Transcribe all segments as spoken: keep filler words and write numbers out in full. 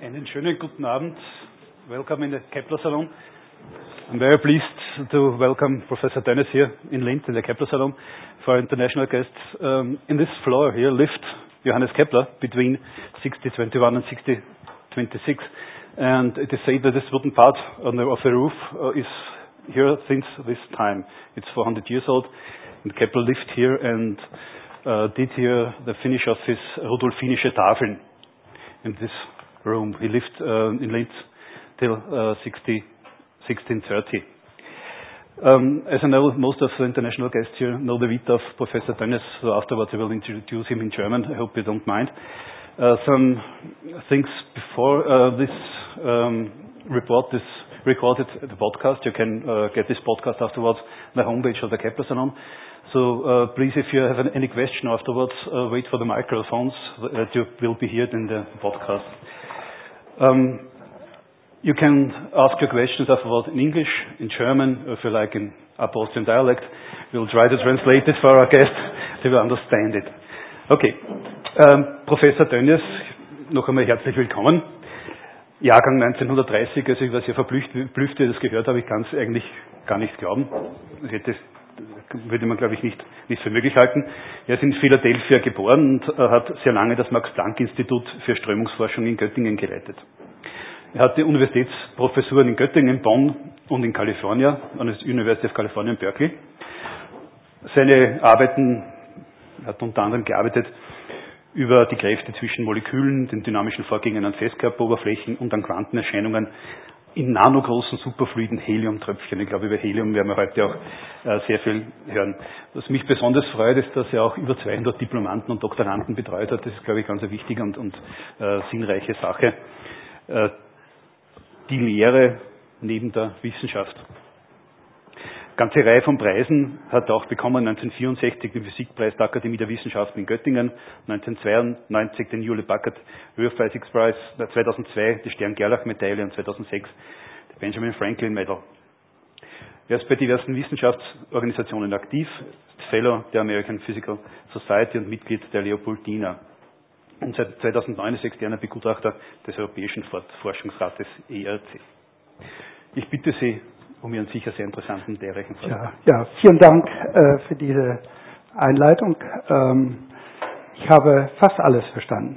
Einen schönen guten Abend. Welcome in the Kepler Salon. I'm very pleased to welcome Professor Tönnes here in Linz in the Kepler Salon for international guests. Um, in this floor here, lift Johannes Kepler between sixty twenty-one and sixty twenty-six. And it is said that this wooden part on the, of the roof uh, is here since this time. It's four hundred years old. And Kepler lived here and uh, did here the finish of his Rudolfinische Tafeln in this room. He lived uh, in Linz till uh, sixteen thirty. Um, as I know, most of the international guests here know the vita of Professor Tönnes, so afterwards I will introduce him in German. I hope you don't mind. Uh, some things before uh, this um, report is recorded at the podcast. You can uh, get this podcast afterwards on the homepage of the Kepler Salon. So uh, please, if you have any question afterwards, uh, wait for the microphones that you will be heard in the podcast. Um, you can ask your questions afterwards in English, in German, or if you like in Upper Austrian dialect. We'll try to translate it for our guests. They will understand it. Okay. Um, Professor Tönnes, noch einmal herzlich willkommen. Jahrgang neunzehnhundertdreißig, also ich war sehr verblüfft, verblüfft, wie ich das gehört habe. Ich kann es eigentlich gar nicht glauben. Ich hätte, würde man, glaube ich, nicht, nicht für möglich halten. Er ist in Philadelphia geboren und er hat sehr lange das Max-Planck-Institut für Strömungsforschung in Göttingen geleitet. Er hatte Universitätsprofessuren in Göttingen, Bonn und in Kalifornien, an der University of California in Berkeley. Seine Arbeiten, er hat unter anderem gearbeitet über die Kräfte zwischen Molekülen, den dynamischen Vorgängen an Festkörperoberflächen und an Quantenerscheinungen in nanogroßen superfluiden Heliumtröpfchen. Ich glaube, über Helium werden wir heute auch äh, sehr viel hören. Was mich besonders freut, ist, dass er auch über zweihundert Diplomanten und Doktoranden betreut hat. Das ist, glaube ich, ganz eine wichtige und, und äh, sinnreiche Sache. Äh, die Lehre neben der Wissenschaft. Ganze Reihe von Preisen hat er auch bekommen. neunzehnhundertvierundsechzig den Physikpreis der Akademie der Wissenschaften in Göttingen, neunzehnhundertzweiundneunzig den Hewlett-Packard Earth Physics Prize, zweitausendzwei die Stern-Gerlach-Medaille und zweitausendsechs die Benjamin Franklin Medal. Er ist bei diversen Wissenschaftsorganisationen aktiv, ist Fellow der American Physical Society und Mitglied der Leopoldina. Und seit zweitausendneun ist externer Begutachter des Europäischen Forschungsrates E R C. Ich bitte Sie um Ihren sicher sehr interessanten, lehrreichen Vortrag. Ja, ja, vielen Dank äh, für diese Einleitung. Ähm, ich habe fast alles verstanden.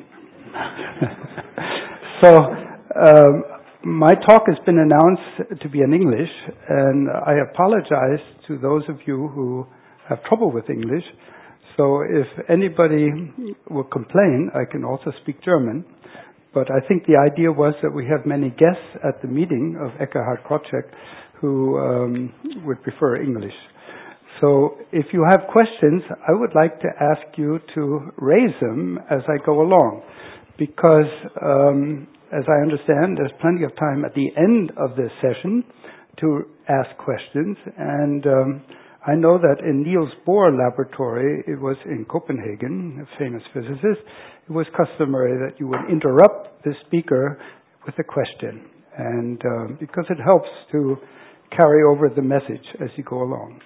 So, um, my talk has been announced to be in English, and I apologize to those of you who have trouble with English. So if anybody will complain, I can also speak German. But I think the idea was that we have many guests at the meeting of Ekkehard Krawczyk who um, would prefer English. So if you have questions, I would like to ask you to raise them as I go along, because um, as I understand, there's plenty of time at the end of this session to ask questions. And um, I know that in Niels Bohr laboratory, it was in Copenhagen, a famous physicist, it was customary that you would interrupt the speaker with a question, and uh, because it helps to carry over the message as you go along.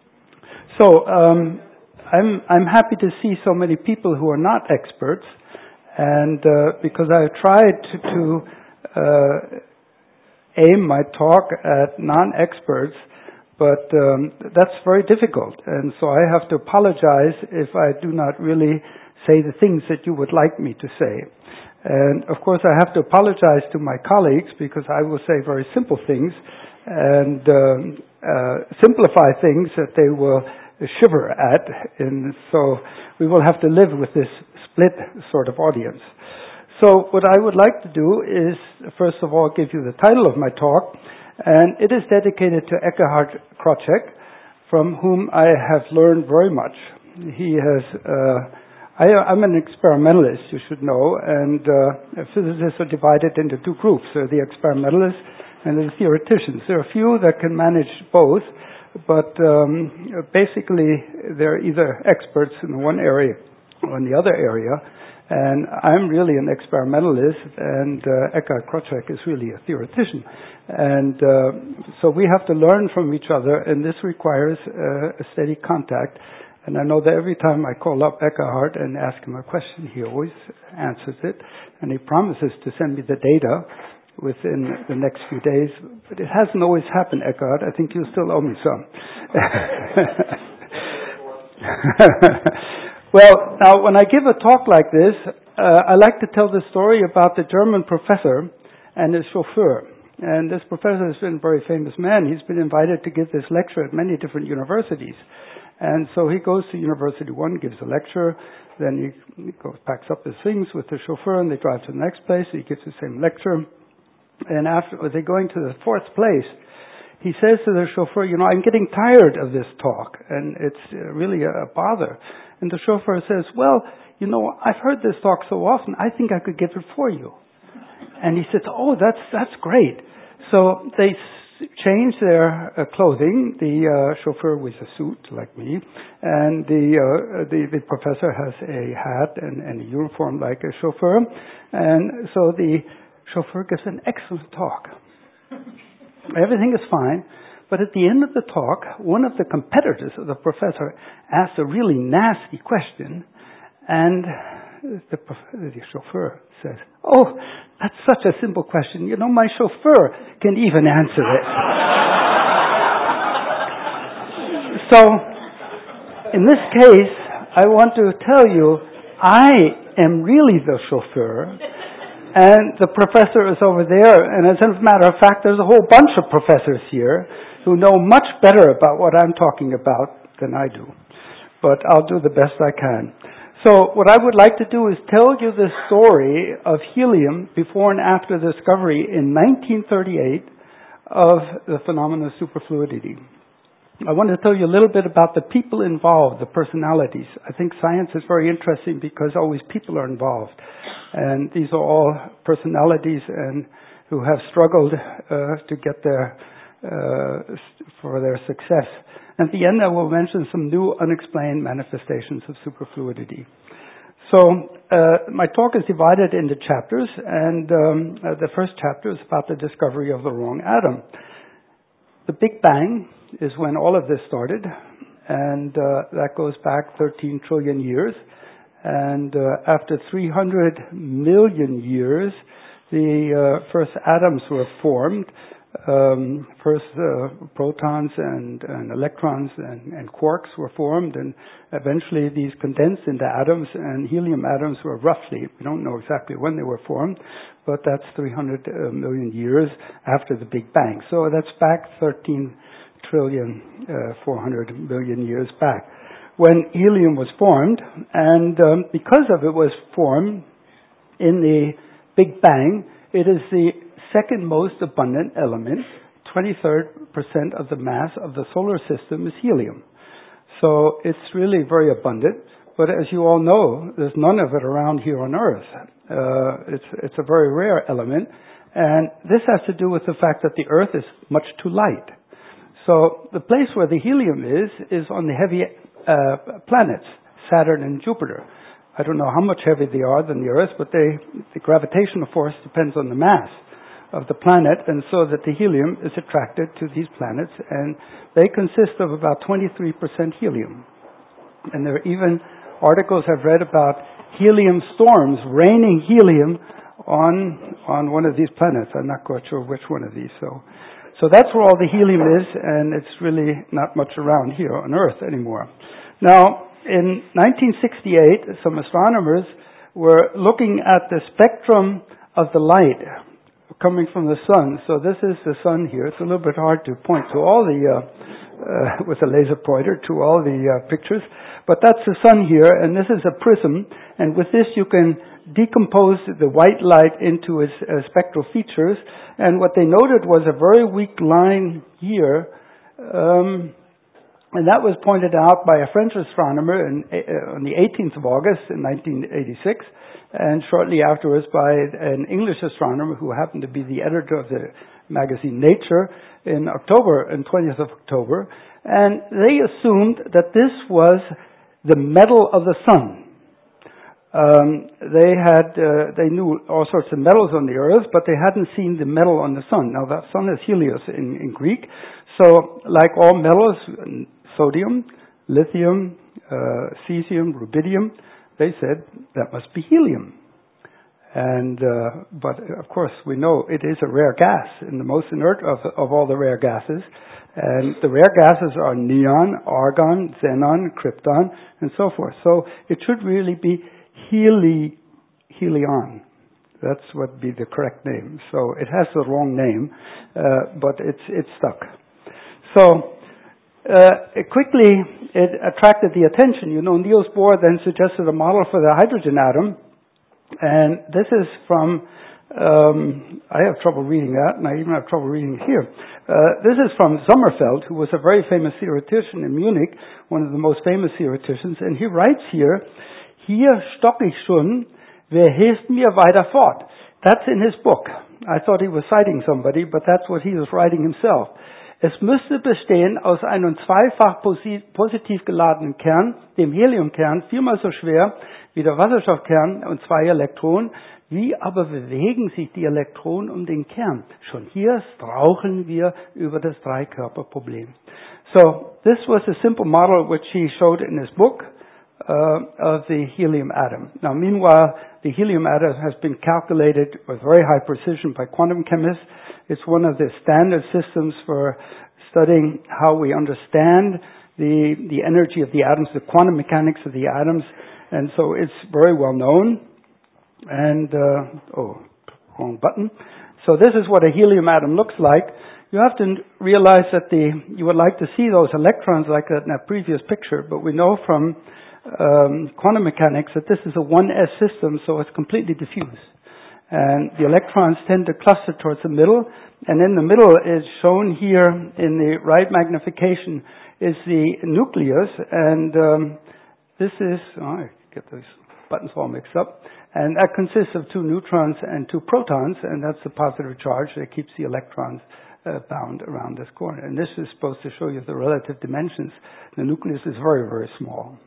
So um, I'm I'm happy to see so many people who are not experts, and uh, because I've tried to, to uh, aim my talk at non-experts, but um, that's very difficult, and so I have to apologize if I do not really say the things that you would like me to say. And of course I have to apologize to my colleagues because I will say very simple things and um, uh, simplify things that they will shiver at, and so we will have to live with this split sort of audience. So what I would like to do is, first of all, give you the title of my talk, and it is dedicated to Ekkehard Krawczyk, from whom I have learned very much. He has, uh, I, I'm an experimentalist, you should know, and uh, physicists are divided into two groups. There are the experimentalists and the theoreticians. There are a few that can manage both, but um, basically they're either experts in one area or in the other area. And I'm really an experimentalist, and uh, Ekkehard Krawczyk is really a theoretician. And uh, so we have to learn from each other, and this requires uh, a steady contact. And I know that every time I call up Eckhart and ask him a question, he always answers it. And he promises to send me the data within the next few days. But it hasn't always happened, Eckhart. I think you still owe me some. Well, now when I give a talk like this, uh, I like to tell the story about the German professor and his chauffeur. And this professor has been a very famous man. He's been invited to give this lecture at many different universities. And so he goes to University One, gives a lecture, then he, he goes, packs up his things with the chauffeur, and they drive to the next place. He gives the same lecture. And after they're going to the fourth place, he says to the chauffeur, you know, I'm getting tired of this talk, and it's uh, really a, a bother. And the chauffeur says, well, you know, I've heard this talk so often, I think I could give it for you. And he says, oh, that's that's great. So they s- change their uh, clothing. The uh, chauffeur wears a suit, like me, and the, uh, the the professor has a hat and, and a uniform like a chauffeur. And so the chauffeur gives an excellent talk. Everything is fine. But at the end of the talk, one of the competitors of the professor asks a really nasty question, and the, the chauffeur says, oh, that's such a simple question. You know, my chauffeur can even answer it. So, in this case, I want to tell you, I am really the chauffeur, and the professor is over there, and as a matter of fact, there's a whole bunch of professors here who know much better about what I'm talking about than I do. But I'll do the best I can. So what I would like to do is tell you the story of helium before and after the discovery in nineteen thirty-eight of the phenomenon of superfluidity. I want to tell you a little bit about the people involved, the personalities. I think science is very interesting because always people are involved. And these are all personalities and who have struggled uh, to get their uh, for their success. At the end, I will mention some new unexplained manifestations of superfluidity. So, uh, my talk is divided into chapters, and um, uh, the first chapter is about the discovery of the wrong atom. The Big Bang is when all of this started, and uh, that goes back thirteen trillion years. And uh, after three hundred million years, the uh, first atoms were formed. Um, first, uh, protons and, and electrons and, and quarks were formed, and eventually these condensed into atoms, and helium atoms were roughly, we don't know exactly when they were formed, but that's three hundred million years after the Big Bang. So that's back thirteen trillion, four hundred million years back, when helium was formed, and um, because of it was formed in the Big Bang, it is the second most abundant element. twenty-third percent of the mass of the solar system is helium. So it's really very abundant. But as you all know, there's none of it around here on Earth. Uh, it's, it's a very rare element. And this has to do with the fact that the Earth is much too light. So the place where the helium is, is on the heavy uh, planets, Saturn and Jupiter. I don't know how much heavier they are than the Earth, but they, the gravitational force depends on the mass of the planet, and so that the helium is attracted to these planets, and they consist of about twenty-three percent helium. And there are even articles I've read about helium storms raining helium on on one of these planets. I'm not quite sure which one of these. So, so that's where all the helium is, and it's really not much around here on Earth anymore. Now, in nineteen sixty-eight, some astronomers were looking at the spectrum of the light coming from the sun. So this is the sun here. It's a little bit hard to point to all the, uh, uh, with a laser pointer, to all the uh, pictures. But that's the sun here, and this is a prism. And with this you can decompose the white light into its uh, spectral features. And what they noted was a very weak line here. Um, and that was pointed out by a French astronomer in, uh, on the eighteenth of August in nineteen eighty-six. And shortly afterwards by an English astronomer who happened to be the editor of the magazine Nature in October, in twentieth of October. And they assumed that this was the metal of the sun. Um, they had, uh, they knew all sorts of metals on the Earth, but they hadn't seen the metal on the sun. Now that sun is Helios in, in Greek. So like all metals, sodium, lithium, uh, cesium, rubidium. They said that must be helium. And uh, but of course we know it is a rare gas, and the most inert of, of all the rare gases. And the rare gases are neon, argon, xenon, krypton, and so forth. So it should really be heli, helion. That's what would be the correct name. So it has the wrong name, uh, but it's it's stuck. So uh, it quickly it attracted the attention. You know, Niels Bohr then suggested a model for the hydrogen atom, and this is from. Um, I have trouble reading that, and I even have trouble reading it here. Uh, this is from Sommerfeld, who was a very famous theoretician in Munich, one of the most famous theoreticians, and he writes here, "Hier stock ich schon, wer hilft mir weiter fort?" That's in his book. I thought he was citing somebody, but that's what he was writing himself. Es müsste bestehen aus einem zweifach positiv geladenen Kern, dem Heliumkern, viermal so schwer wie der Wasserstoffkern und zwei Elektronen. Wie aber bewegen sich die Elektronen um den Kern? Schon hier straucheln wir über das Dreikörperproblem. So, this was a simple model which he showed in his book uh, of the helium atom. Now, meanwhile, the helium atom has been calculated with very high precision by quantum chemists. It's one of the standard systems for studying how we understand the, the energy of the atoms, the quantum mechanics of the atoms, and so it's very well known. And, uh, oh, wrong button. So this is what a helium atom looks like. You have to realize that the, you would like to see those electrons like that in that previous picture, but we know from um, quantum mechanics that this is a one S system, so it's completely diffuse. And the electrons tend to cluster towards the middle, and in the middle is shown here in the right magnification is the nucleus, and um, this is, oh, I get those buttons all mixed up. And that consists of two neutrons and two protons, and that's the positive charge that keeps the electrons uh, bound around this corner. And this is supposed to show you the relative dimensions. The nucleus is very, very small.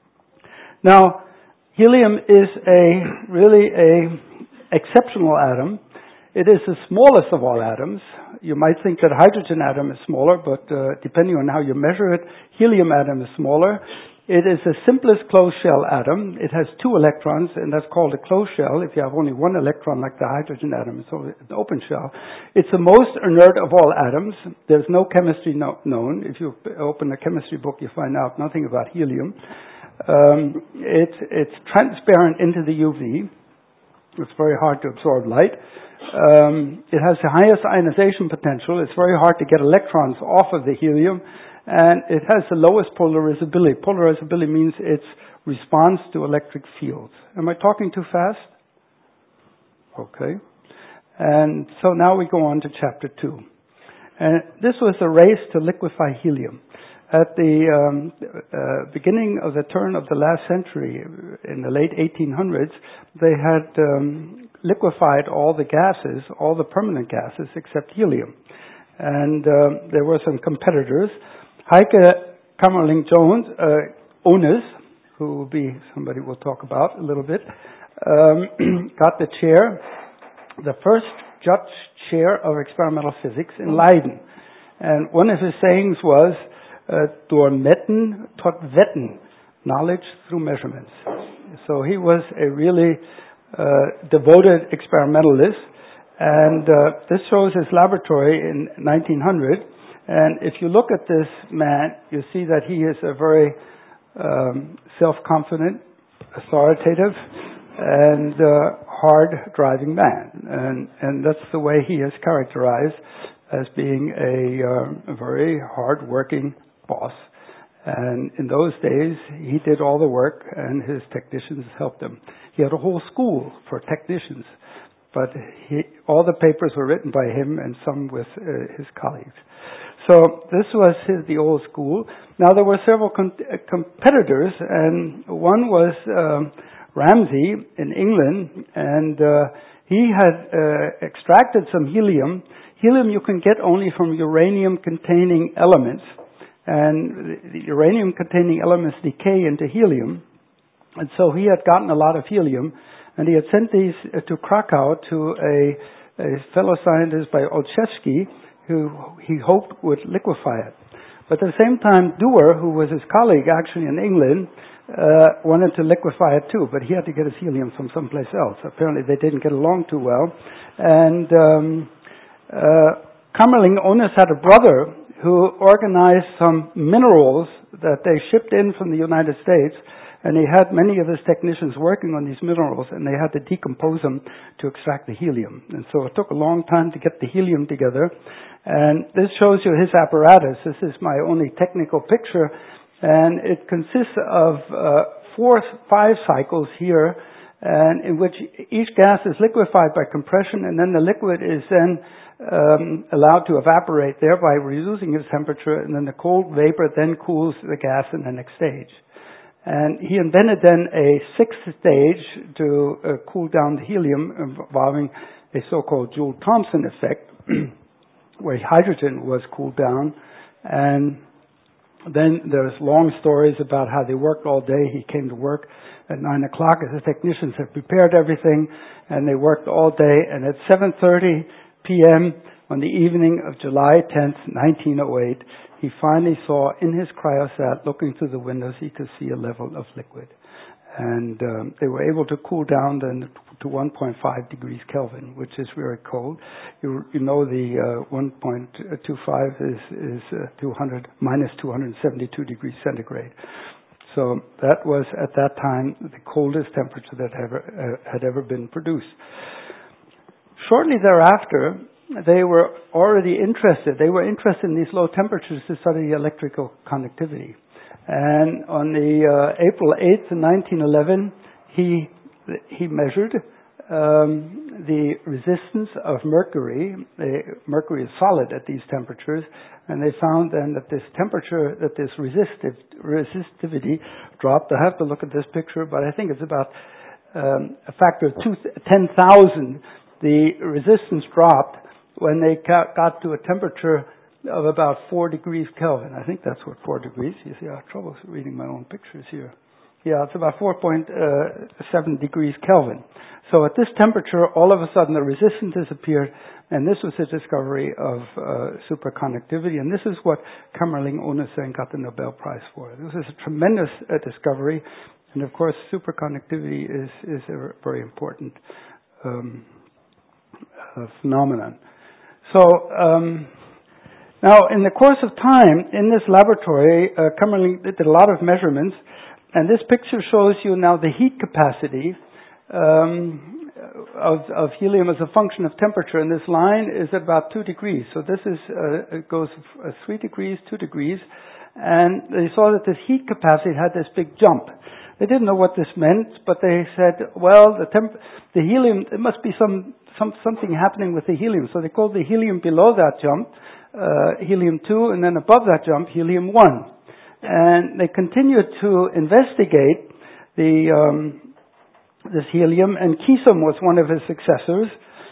Now, helium is a really a exceptional atom. It is the smallest of all atoms. You might think that hydrogen atom is smaller, but uh, depending on how you measure it, helium atom is smaller. It is the simplest closed shell atom. It has two electrons, and that's called a closed shell. If you have only one electron, like the hydrogen atom, it's an open shell. It's the most inert of all atoms. There's no chemistry no, known. If you open a chemistry book, you find out nothing about helium. Um, it's, it's transparent into the U V. It's very hard to absorb light. Um, it has the highest ionization potential. It's very hard to get electrons off of the helium. And it has the lowest polarizability. Polarizability means its response to electric fields. Am I talking too fast? Okay. And so now we go on to chapter two. And this was a race to liquefy helium. At the um, uh, beginning of the turn of the last century, in the late eighteen hundreds, they had um, liquefied all the gases, all the permanent gases, except helium. And uh, there were some competitors. Heike Kamerlingh-Jones, uh, Onnes, who will be somebody we'll talk about a little bit, um, got the chair, the first Judge Chair of Experimental Physics in Leiden. And one of his sayings was, uh, door metten tot wetten, knowledge through measurements. So he was a really uh, devoted experimentalist. And uh, this shows his laboratory in nineteen hundred. And if you look at this man, you see that he is a very um, self-confident, authoritative, and uh, hard-driving man. And, and that's the way he is characterized, as being a, uh, a very hard-working boss. And in those days, he did all the work, and his technicians helped him. He had a whole school for technicians, but he, all the papers were written by him and some with uh, his colleagues. So this was his, the old school. Now there were several com- uh, competitors, and one was um, Ramsay in England, and uh, he had uh, extracted some helium. Helium you can get only from uranium-containing elements, and the uranium-containing elements decay into helium. And so he had gotten a lot of helium, and he had sent these uh, to Krakow to a, a fellow scientist by Olszewski, who he hoped would liquefy it. But at the same time, Dewar, who was his colleague actually in England, uh, wanted to liquefy it too, but he had to get his helium from someplace else. Apparently they didn't get along too well. And um, uh, Kamerlingh Onnes had a brother who organized some minerals that they shipped in from the United States, and he had many of his technicians working on these minerals, and they had to decompose them to extract the helium. And so it took a long time to get the helium together. And this shows you his apparatus. This is my only technical picture, and it consists of uh, four, five cycles here, and in which each gas is liquefied by compression, and then the liquid is then um, allowed to evaporate, thereby reducing its temperature, and then the cold vapor then cools the gas in the next stage. And he invented then a sixth stage to uh, cool down the helium, involving a so-called Joule-Thomson effect, where hydrogen was cooled down. And then there's long stories about how they worked all day. He came to work at nine o'clock as the technicians had prepared everything, and they worked all day. And at seven thirty p.m. on the evening of July tenth, nineteen oh eight, he finally saw in his cryostat, looking through the windows, he could see a level of liquid. And um, they were able to cool down then to one point five degrees Kelvin, which is very cold. You, you know the uh, one point two five is, is uh, two hundred, minus two hundred seventy-two degrees centigrade. So that was at that time the coldest temperature that ever, uh, had ever been produced. Shortly thereafter, they were already interested. They were interested in these low temperatures to study electrical conductivity. And on the uh, April eighth, nineteen eleven, he he measured um, the resistance of mercury. The mercury is solid at these temperatures, and they found then that this temperature, that this resistive resistivity dropped. I have to look at this picture, but I think it's about um, a factor of two, ten thousand. The resistance dropped when they got to a temperature of about four degrees Kelvin. I think that's what four degrees. You see, I have trouble reading my own pictures here. Yeah, it's about four point seven degrees Kelvin. So at this temperature, all of a sudden the resistance disappeared, and this was the discovery of uh, superconductivity, and this is what Kamerlingh Onnes got the Nobel Prize for. This is a tremendous uh, discovery, and of course superconductivity is, is a very important um, uh, phenomenon. So, um, now, in the course of time, in this laboratory, uh, Kamerlingh did a lot of measurements, and this picture shows you now the heat capacity um, of, of helium as a function of temperature, and this line is about two degrees. So this is uh, it goes uh, three degrees, two degrees, and they saw that this heat capacity had this big jump. They didn't know what this meant, but they said, well, the temp- the helium, it must be some, some something happening with the helium. So they called the helium below that jump Uh, helium two, and then above that jump, helium one. And they continued to investigate the um, this helium, and Keesom was one of his successors,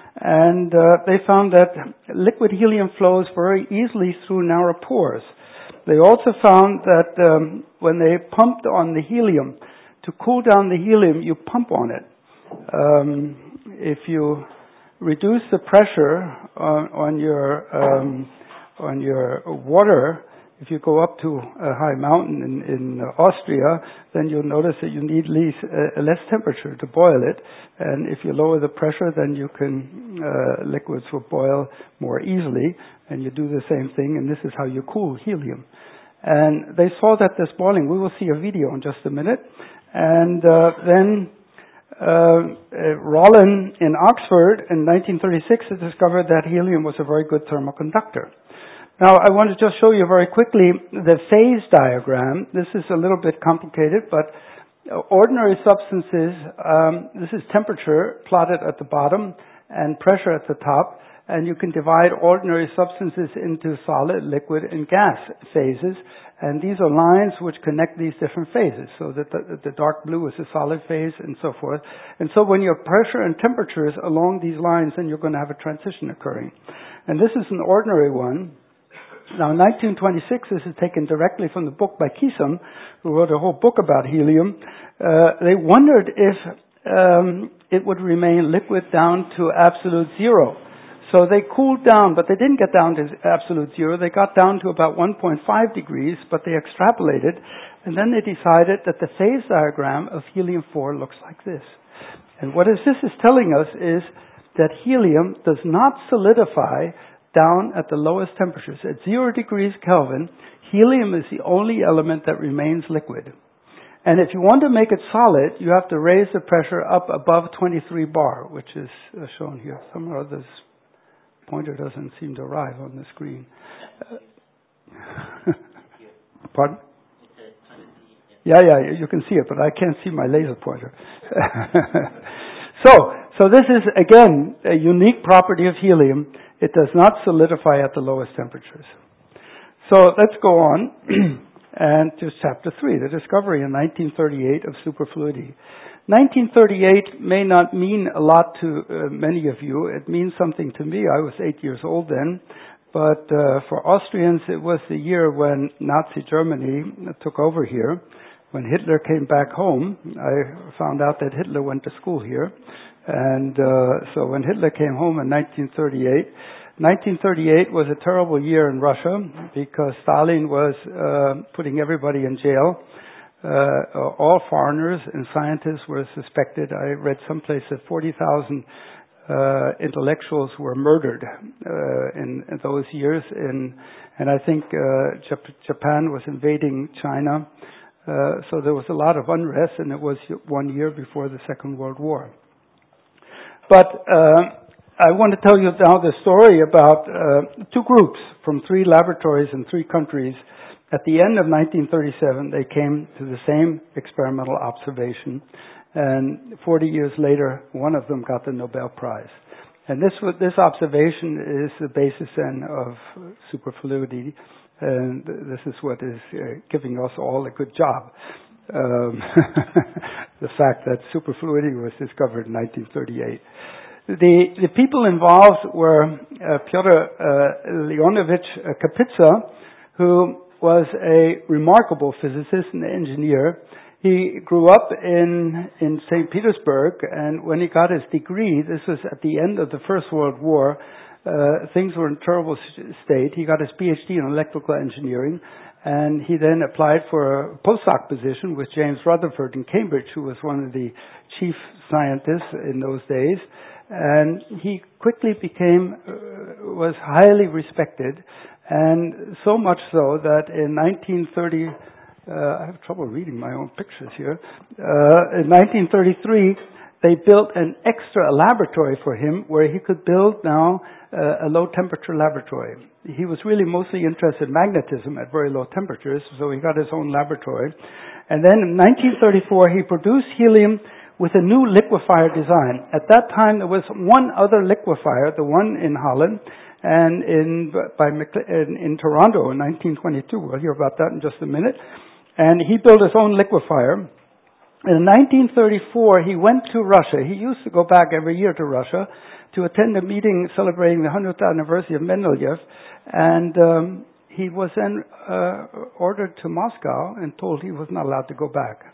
and uh, they found that liquid helium flows very easily through narrow pores. They also found that um, when they pumped on the helium, to cool down the helium, you pump on it. Um, if you reduce the pressure on, on your um, on your water, if you go up to a high mountain in, in Austria, then you'll notice that you need less, uh, less temperature to boil it. And if you lower the pressure, then you can, uh, liquids will boil more easily. And you do the same thing, and this is how you cool helium. And they saw that this boiling, we will see a video in just a minute. And uh, then uh, uh, Rollin in Oxford in nineteen thirty-six had discovered that helium was a very good thermal conductor. Now, I want to just show you very quickly the phase diagram. This is a little bit complicated, but ordinary substances, um, this is temperature plotted at the bottom and pressure at the top, and you can divide ordinary substances into solid, liquid, and gas phases, and these are lines which connect these different phases, so that the, the dark blue is a solid phase and so forth. And so when your pressure and temperature is along these lines, then you're going to have a transition occurring. And this is an ordinary one. Now, in nineteen twenty-six, this is taken directly from the book by Keesom, who wrote a whole book about helium. Uh, they wondered if um, it would remain liquid down to absolute zero. So they cooled down, but they didn't get down to absolute zero. They got down to about one point five degrees, but they extrapolated, and then they decided that the phase diagram of helium four looks like this. And what is, this is telling us is that helium does not solidify down at the lowest temperatures. At zero degrees Kelvin, helium is the only element that remains liquid. And if you want to make it solid, you have to raise the pressure up above twenty-three bar, which is uh, shown here. Somehow this pointer doesn't seem to arrive on the screen. Uh, pardon? Yeah, yeah, you can see it, but I can't see my laser pointer. so, so this is, again, a unique property of helium. It does not solidify at the lowest temperatures. So let's go on. And to chapter three, the discovery in nineteen thirty-eight of superfluidity. nineteen thirty-eight may not mean a lot to uh, many of you. It means something to me. I was eight years old then. But uh, for Austrians, it was the year when Nazi Germany took over here. When Hitler came back home, I found out that Hitler went to school here. And uh, so when Hitler came home in nineteen thirty-eight, nineteen thirty-eight was a terrible year in Russia because Stalin was uh, putting everybody in jail. Uh, all foreigners and scientists were suspected. I read someplace that forty thousand uh, intellectuals were murdered uh, in, in those years. In, and I think uh, Jap- Japan was invading China. Uh, so there was a lot of unrest, and it was one year before the Second World War. But uh, I want to tell you now the story about uh, two groups from three laboratories in three countries. At the end of nineteen thirty-seven, they came to the same experimental observation, and forty years later, one of them got the Nobel Prize. And this this observation is the basis then of superfluidity, and this is what is uh, giving us all a good job. Um, the fact that superfluidity was discovered in nineteen thirty-eight. The, the people involved were uh, Pyotr uh, Leonovich uh, Kapitsa, who was a remarkable physicist and engineer. He grew up in, in Saint Petersburg, and when he got his degree, this was at the end of the First World War, uh, things were in a terrible state. He got his P H D in electrical engineering, and he then applied for a postdoc position with James Rutherford in Cambridge, who was one of the chief scientists in those days. And he quickly became, uh, was highly respected, and so much so that in nineteen thirty, uh, I have trouble reading my own pictures here, uh, in nineteen thirty-three, they built an extra laboratory for him where he could build now uh, a low temperature laboratory. He was really mostly interested in magnetism at very low temperatures, so he got his own laboratory. And then in nineteen thirty-four, he produced helium with a new liquefier design. At that time, there was one other liquefier, the one in Holland, and in by in, in Toronto in nineteen twenty-two. We'll hear about that in just a minute. And he built his own liquefier. In nineteen thirty-four, he went to Russia. He used to go back every year to Russia to attend a meeting celebrating the hundredth anniversary of Mendeleev. And um, he was then uh, ordered to Moscow and told he was not allowed to go back.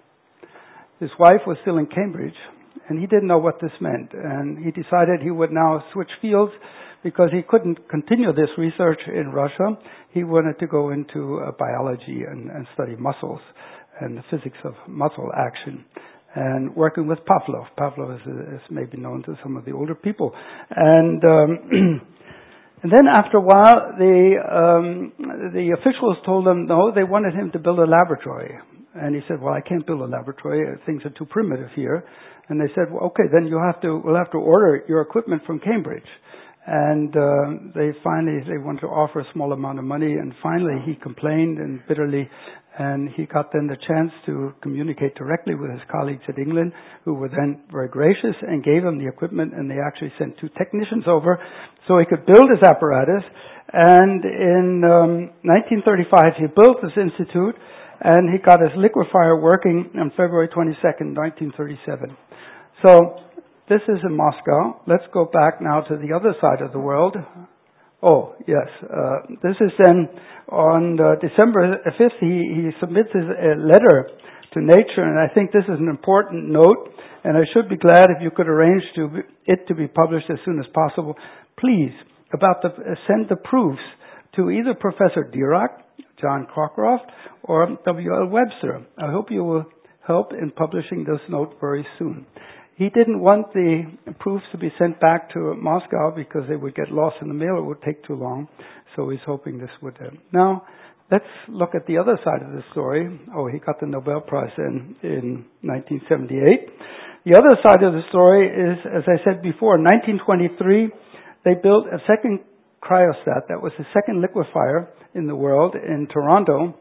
His wife was still in Cambridge, and he didn't know what this meant. And he decided he would now switch fields because he couldn't continue this research in Russia. He wanted to go into uh, biology and, and study muscles and the physics of muscle action, and working with Pavlov. Pavlov is, is maybe known to some of the older people. And um, and then after a while, the um, the officials told him no, they wanted him to build a laboratory. And he said, well, I can't build a laboratory. Things are too primitive here. And they said, well, okay, then you have to, we'll have to order your equipment from Cambridge. And uh, they finally, they wanted to offer a small amount of money. And finally, he complained and bitterly. And he got then the chance to communicate directly with his colleagues at England, who were then very gracious and gave him the equipment. And they actually sent two technicians over so he could build his apparatus. And in um, nineteen thirty-five, he built this institute. And he got his liquefier working on February twenty-second, nineteen thirty-seven. So this is in Moscow. Let's go back now to the other side of the world. Oh, yes. Uh, this is then on uh, December fifth, he, he submits his uh, letter to Nature, and I think this is an important note, and I should be glad if you could arrange to be, it to be published as soon as possible. Please, about the, uh, send the proofs to either Professor Dirac, John Cockcroft, or W L Webster. I hope you will help in publishing this note very soon. He didn't want the proofs to be sent back to Moscow because they would get lost in the mail. It would take too long. So he's hoping this would. Uh, now, let's look at the other side of the story. Oh, he got the Nobel Prize in, in nineteen seventy-eight. The other side of the story is, as I said before, in nineteen twenty-three, they built a second cryostat. That was the second liquefier in the world in Toronto.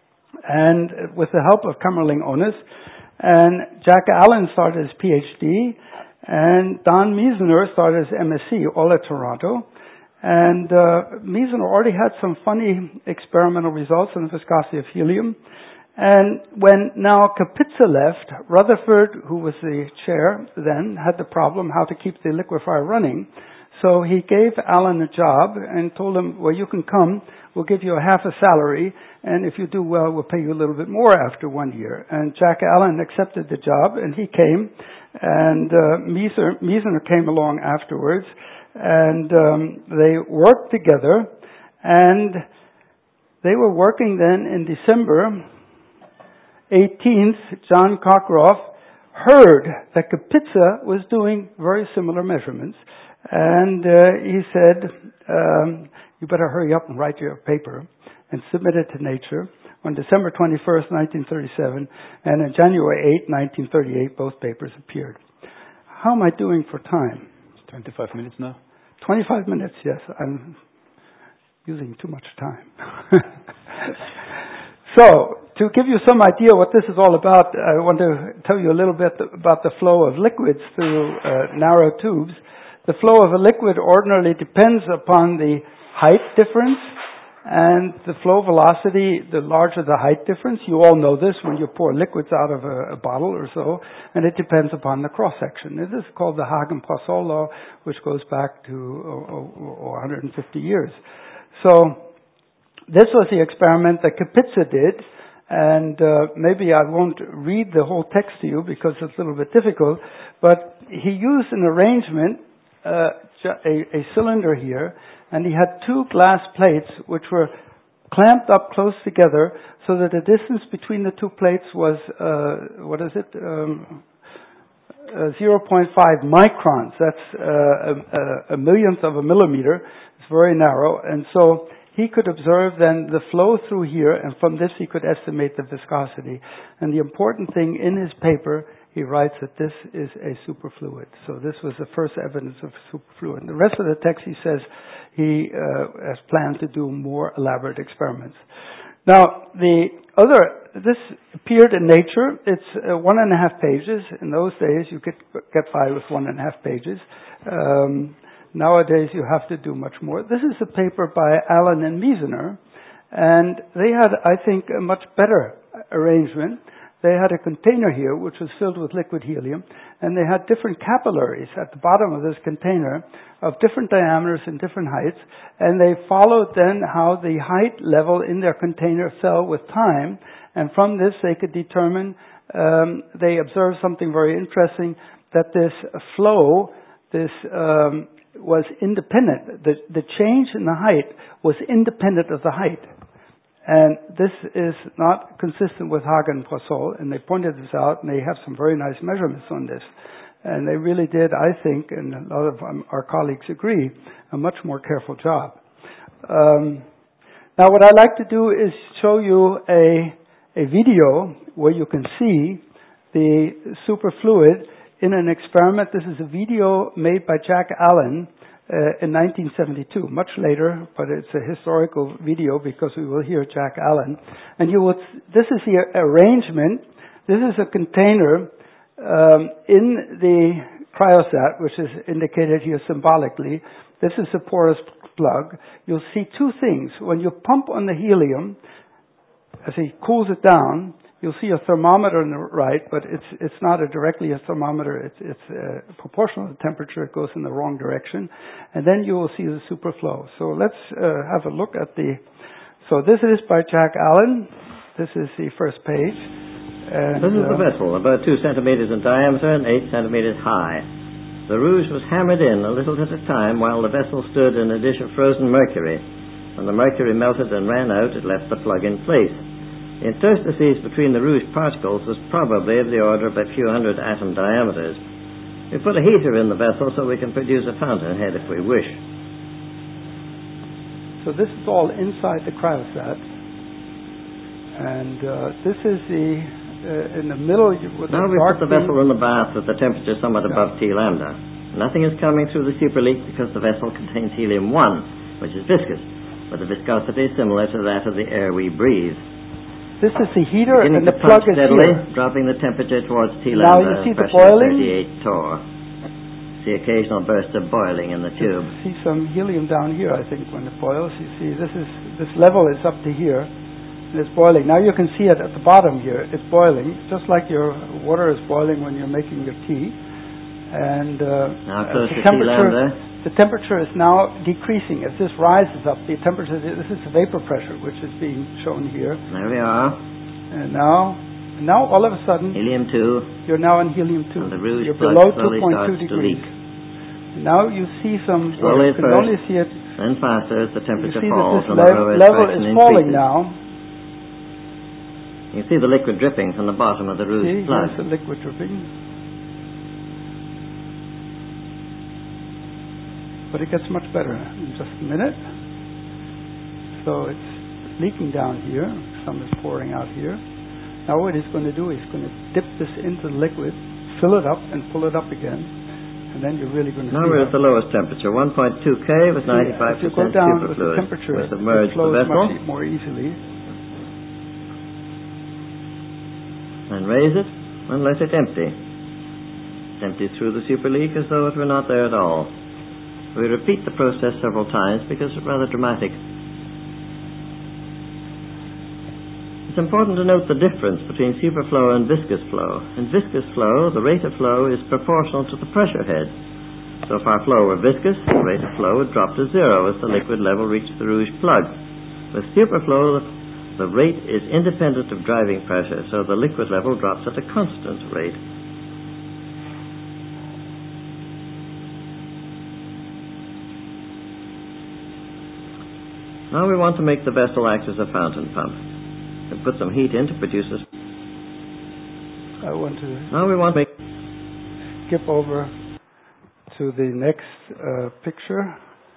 And with the help of Kamerlingh Onnes, and Jack Allen started his PhD, and Don Meisner started his M S c, all at Toronto. And uh, Meisner already had some funny experimental results on the viscosity of helium. And when now Kapitsa left, Rutherford, who was the chair then, had the problem how to keep the liquefier running. So he gave Allen a job and told him, well, you can come, we'll give you a half a salary, and if you do well, we'll pay you a little bit more after one year. And Jack Allen accepted the job, and he came, and uh, Meisner, Meisner came along afterwards, and um, they worked together, and they were working then in December eighteenth, John Cockcroft heard that Kapitsa was doing very similar measurements. And uh, he said, um, you better hurry up and write your paper, and submit it to Nature on December twenty-first, nineteen thirty-seven, and on January eighth, nineteen thirty-eight, both papers appeared. How am I doing for time? twenty-five minutes now. twenty-five minutes, yes. I'm using too much time. So, to give you some idea what this is all about, I want to tell you a little bit about the flow of liquids through uh, narrow tubes. The flow of a liquid ordinarily depends upon the height difference and the flow velocity. The larger the height difference, you all know this when you pour liquids out of a, a bottle or so, and it depends upon the cross-section. This is called the Hagen-Poisson law, which goes back to oh, oh, one hundred fifty years. So this was the experiment that Kapitsa did, and uh, maybe I won't read the whole text to you because it's a little bit difficult, but he used an arrangement, uh, a, a cylinder here, and he had two glass plates which were clamped up close together so that the distance between the two plates was, uh, what is it, um, uh, zero point five microns. That's uh, a, a millionth of a millimeter. It's very narrow, and so he could observe then the flow through here, and from this he could estimate the viscosity. And the important thing in his paper, he writes that this is a superfluid. So this was the first evidence of superfluid. In the rest of the text, he says he uh, has planned to do more elaborate experiments. Now, the other, this appeared in Nature. It's uh, one and a half pages. In those days, you could get by with one and a half pages. Um, Nowadays, you have to do much more. This is a paper by Allen and Meisner, and they had, I think, a much better arrangement. They had a container here which was filled with liquid helium, and they had different capillaries at the bottom of this container of different diameters and different heights, and they followed then how the height level in their container fell with time, and from this they could determine, um, they observed something very interesting, that this flow, this um, was independent. The, the change in the height was independent of the height. And this is not consistent with Hagen-Poisson, and they pointed this out, and they have some very nice measurements on this. And they really did, I think, and a lot of um, our colleagues agree, a much more careful job. Um, now, what I'd like to do is show you a, a video where you can see the superfluid in an experiment. This is a video made by Jack Allen uh, in nineteen seventy-two, much later, but it's a historical video because we will hear Jack Allen. And you will, this is the arrangement. This is a container um, in the cryostat, which is indicated here symbolically. This is a porous plug. You'll see two things. When you pump on the helium, as he cools it down, you'll see a thermometer on the right, but it's it's not a directly a thermometer. It's it's uh, proportional to the temperature. It goes in the wrong direction, and then you will see the superflow. So let's uh, have a look at the. So this is by Jack Allen. This is the first page. And, this is uh, the vessel, about two centimeters in diameter and eight centimeters high. The rouge was hammered in a little at a time while the vessel stood in a dish of frozen mercury. When the mercury melted and ran out, it left the plug in place. The interstices between the rouge particles was probably of the order of a few hundred atom diameters. We put a heater in the vessel so we can produce a fountainhead if we wish. So this is all inside the cryostat. And uh, this is the, uh, in the middle... With now the we dark put the vessel in the bath at the temperature somewhat yeah. above T lambda. Nothing is coming through the superleak because the vessel contains helium one, which is viscous, but the viscosity is similar to that of the air we breathe. This is the heater Beginning and the plug is steadily, here. dropping the temperature towards T now lambda. you see the pressure boiling. thirty-eight torr. See occasional bursts of boiling in the tube. You see some helium down here, I think, when it boils. You see this is this level is up to here. And it's boiling. Now you can see it at the bottom here. It's boiling, just like your water is boiling when you're making your tea. And uh, now close the to temperature, T lambda. the temperature is now decreasing. As this rises up, the temperature, this is the vapor pressure, which is being shown here. There we are. And now, now all of a sudden, helium two. You're now in helium two. And the rouge you're plug below slowly two point two starts degrees. to leak. Now you see some. Slowly you can first, only see it. Then faster as the temperature you see falls that and this the lev- lower level is falling increases. now. You see the liquid dripping from the bottom of the rouge see, plug. Here's the liquid dripping. But it gets much better in just a minute. So it's leaking down here. Some is pouring out here. Now what he's going to do, he's going to dip this into the liquid, fill it up, and pull it up again. And then you're really going to now see we're at the lowest temperature, one point two K with ninety-five percent If you go down with the superfluid. temperature, We it submerge flows the vessel much more easily. and raise it and let it empty. Empty through the super leak as though it were not there at all. We repeat the process several times because it's rather dramatic. It's important to note the difference between superflow and viscous flow. In viscous flow, the rate of flow is proportional to the pressure head. So if our flow were viscous, the rate of flow would drop to zero as the liquid level reached the rouge plug. With superflow, the rate is independent of driving pressure, so the liquid level drops at a constant rate. Now we want to make the vessel act as a fountain pump. We put some heat in to produce a... I want to now we want to make... skip over to the next uh, picture.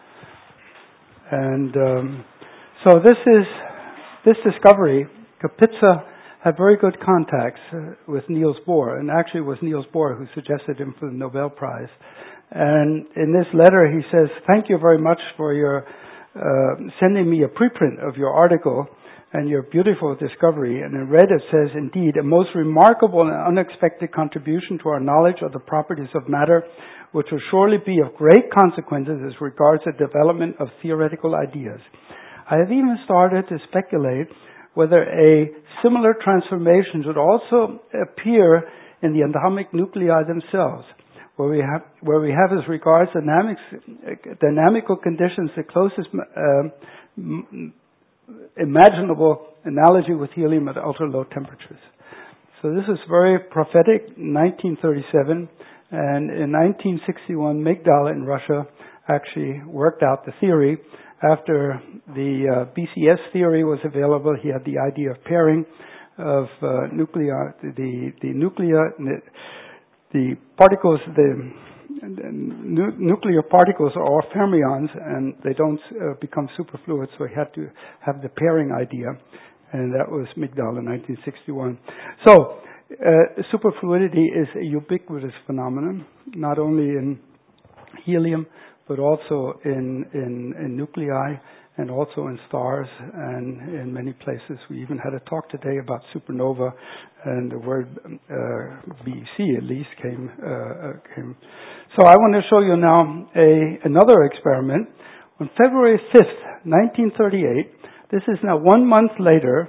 And um, so this is, this discovery, Kapitsa had very good contacts uh, with Niels Bohr, and actually it was Niels Bohr who suggested him for the Nobel Prize. And in this letter he says, thank you very much for your Uh, sending me a preprint of your article and your beautiful discovery. And in red it says, indeed, a most remarkable and unexpected contribution to our knowledge of the properties of matter, which will surely be of great consequences as regards the development of theoretical ideas. I have even started to speculate whether a similar transformation should also appear in the atomic nuclei themselves, where we have, where we have as regards dynamics, dynamical conditions, the closest uh, m- imaginable analogy with helium at ultra-low temperatures. So this is very prophetic, nineteen thirty-seven, and in nineteen sixty-one, Migdal in Russia actually worked out the theory. After the uh, B C S theory was available, he had the idea of pairing of uh, nuclei, the, the nuclear, The particles, the, the nu- nuclear particles are all fermions, and they don't uh, become superfluid, so he had to have the pairing idea, and that was Migdal in nineteen sixty-one. So, uh, superfluidity is a ubiquitous phenomenon, not only in helium, but also in, in, in nuclei, and also in stars, and in many places. We even had a talk today about supernova, and the word uh, B C at least came. Uh, came. So I want to show you now a another experiment. On February fifth, nineteen thirty-eight, this is now one month later,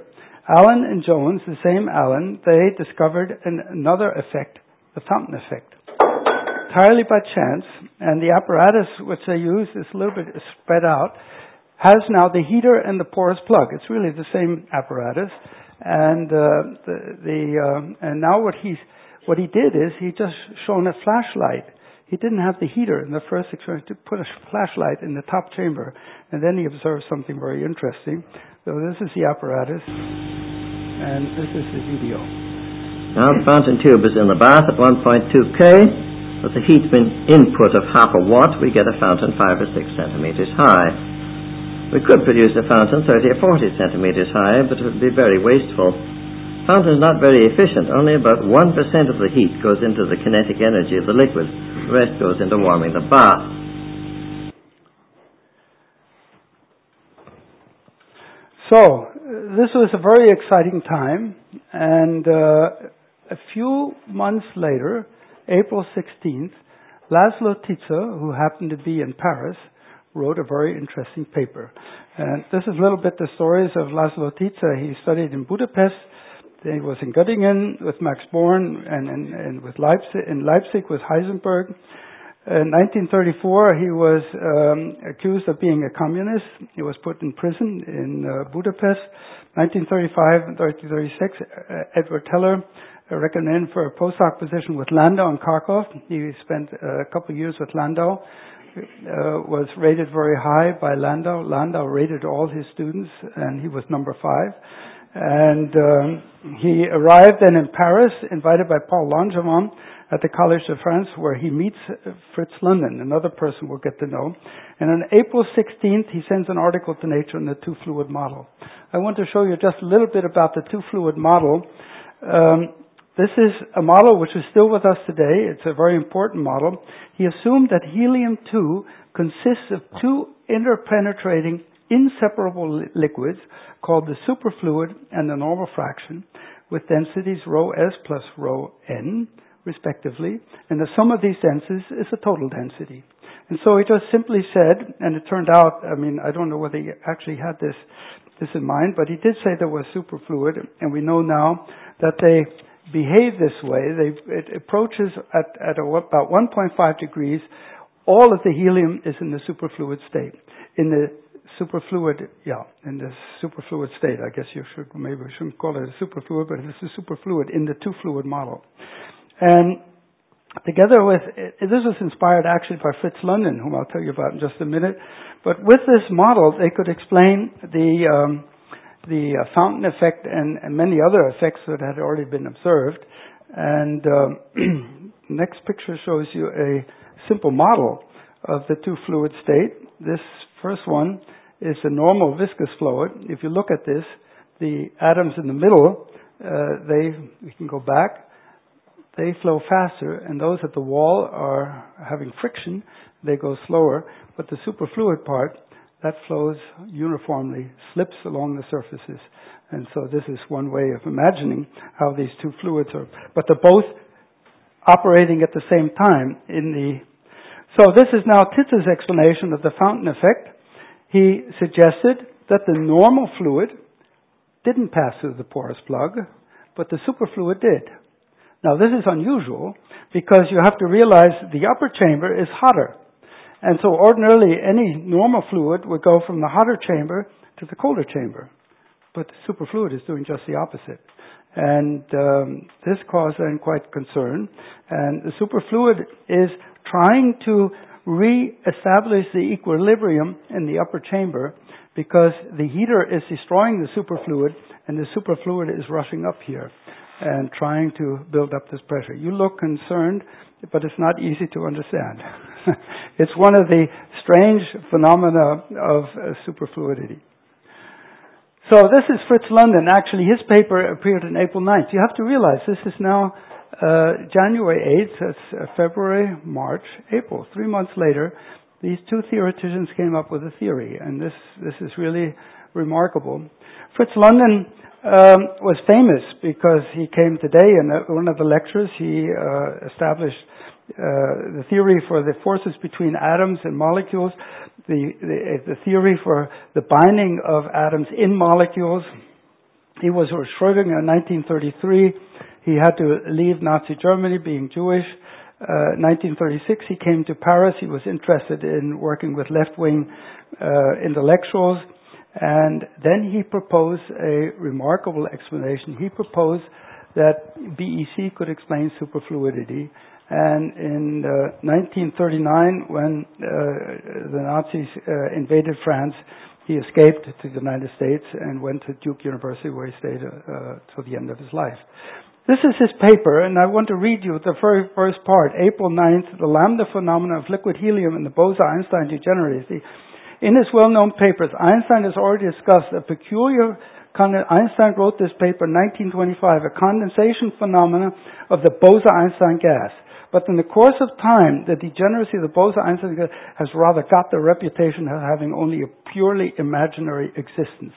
Allen and Jones, the same Allen, they discovered an, another effect, the fountain effect, entirely by chance. And the apparatus which they use is a little bit spread out, has now the heater and the porous plug. It's really the same apparatus. And uh, the, the uh, and now what he's what he did is he just shone a flashlight. He didn't have the heater in the first experiment. To put a flashlight in the top chamber, and then he observed something very interesting. So this is the apparatus, and this is the video. Now the fountain tube is in the bath at one point two K. With a heat input of half a watt, we get a fountain five or six centimeters high. We could produce a fountain thirty or forty centimeters high, but it would be very wasteful. The fountain is not very efficient. Only about one percent of the heat goes into the kinetic energy of the liquid. The rest goes into warming the bath. So, this was a very exciting time, and uh, a few months later, April sixteenth, Laszlo Tisza, who happened to be in Paris, wrote a very interesting paper. And this is a little bit the stories of Laszlo Tisza. He studied in Budapest. He was in Göttingen with Max Born, and, and, and with Leipzig, in Leipzig with Heisenberg. In nineteen thirty-four, he was um, accused of being a communist. He was put in prison in uh, Budapest. nineteen thirty-five and nineteen thirty-six, uh, Edward Teller uh, recommended for a postdoc position with Landau in Kharkov. He spent uh, a couple of years with Landau. Uh, was rated very high by Landau. Landau rated all his students, and he was number five. And um, he arrived then in Paris, invited by Paul Langevin at the Collège de France, where he meets Fritz London, another person we'll get to know. And on April sixteenth, he sends an article to Nature on the two-fluid model. I want to show you just a little bit about the two-fluid model. Um, this is a model which is still with us today. It's a very important model. He assumed that helium two consists of two interpenetrating inseparable li- liquids called the superfluid and the normal fraction, with densities rho s plus rho n, respectively, and the sum of these densities is the total density. And so he just simply said, and it turned out, I mean, I don't know whether he actually had this this in mind, but he did say there was superfluid, and we know now that they behave this way. They, it approaches at, at a, about one point five degrees. All of the helium is in the superfluid state. In the superfluid, yeah, in the superfluid state. I guess you should, maybe we shouldn't call it a superfluid, but it's a superfluid in the two-fluid model. And together with, this was inspired actually by Fritz London, whom I'll tell you about in just a minute. But with this model, they could explain the um, the uh, fountain effect and, and many other effects that had already been observed. And um, next picture shows you a simple model of the two-fluid state. This first one is the normal viscous fluid. If you look at this, the atoms in the middle, uh, they, we can go back, they flow faster, and those at the wall are having friction. They go slower, but the superfluid part, that flows uniformly, slips along the surfaces. And so this is one way of imagining how these two fluids are. But they're both operating at the same time in the... So this is now Tisza's explanation of the fountain effect. He suggested that the normal fluid didn't pass through the porous plug, but the superfluid did. Now this is unusual because you have to realize the upper chamber is hotter. And so ordinarily any normal fluid would go from the hotter chamber to the colder chamber. But the superfluid is doing just the opposite. And um, this caused then quite concern. And the superfluid is trying to re-establish the equilibrium in the upper chamber because the heater is destroying the superfluid and the superfluid is rushing up here and trying to build up this pressure. You look concerned, but it's not easy to understand. It's one of the strange phenomena of uh, superfluidity. So this is Fritz London. Actually, his paper appeared on April ninth. You have to realize this is now uh, January eighth, that's uh, February, March, April. Three months later, these two theoreticians came up with a theory, and this, this is really remarkable. Fritz London um, was famous because he came today, and in one of the lectures he uh, established uh, the theory for the forces between atoms and molecules, the, the, the theory for the binding of atoms in molecules, He was with Schrödinger in nineteen thirty-three. He had to leave Nazi Germany, being Jewish. Uh, nineteen thirty-six, he came to Paris. He was interested in working with left-wing uh, intellectuals. And then he proposed a remarkable explanation. He proposed that B E C could explain superfluidity. And in uh, nineteen thirty-nine, when uh, the Nazis uh, invaded France, he escaped to the United States and went to Duke University, where he stayed uh, till the end of his life. This is his paper, and I want to read you the very first part. April ninth, the lambda phenomenon of liquid helium in the Bose-Einstein degeneracy. In his well-known papers, Einstein has already discussed a peculiar Einstein wrote this paper in nineteen twenty-five, a condensation phenomenon of the Bose-Einstein gas. But in the course of time, the degeneracy of the Bose-Einstein gas has rather got the reputation of having only a purely imaginary existence.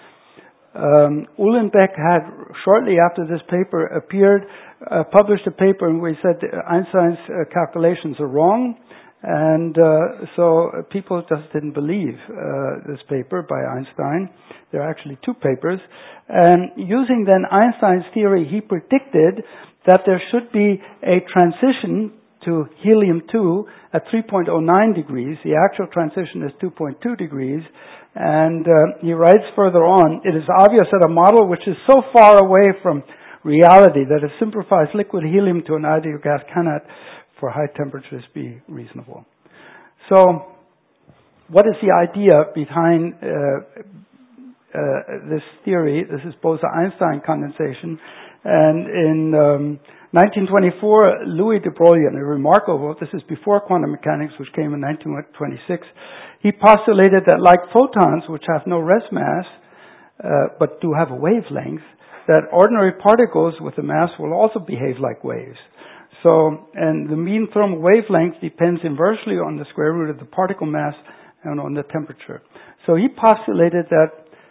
Um, Uhlenbeck had, shortly after this paper appeared, uh, published a paper in which he said Einstein's uh, calculations are wrong. And uh, so people just didn't believe uh, this paper by Einstein. There are actually two papers. And using then Einstein's theory, he predicted that there should be a transition to helium two at three point zero nine degrees. The actual transition is two point two degrees. And uh, he writes further on, it is obvious that a model which is so far away from reality that it simplifies liquid helium to an ideal gas cannot, for high temperatures, be reasonable. So, what is the idea behind uh, uh, this theory? This is Bose-Einstein condensation. And in um, nineteen twenty-four, Louis de Broglie, a remarkable, this is before quantum mechanics, which came in nineteen twenty-six, he postulated that like photons, which have no rest mass, uh, but do have a wavelength, that ordinary particles with a mass will also behave like waves. So, and the mean thermal wavelength depends inversely on the square root of the particle mass and on the temperature. So he postulated that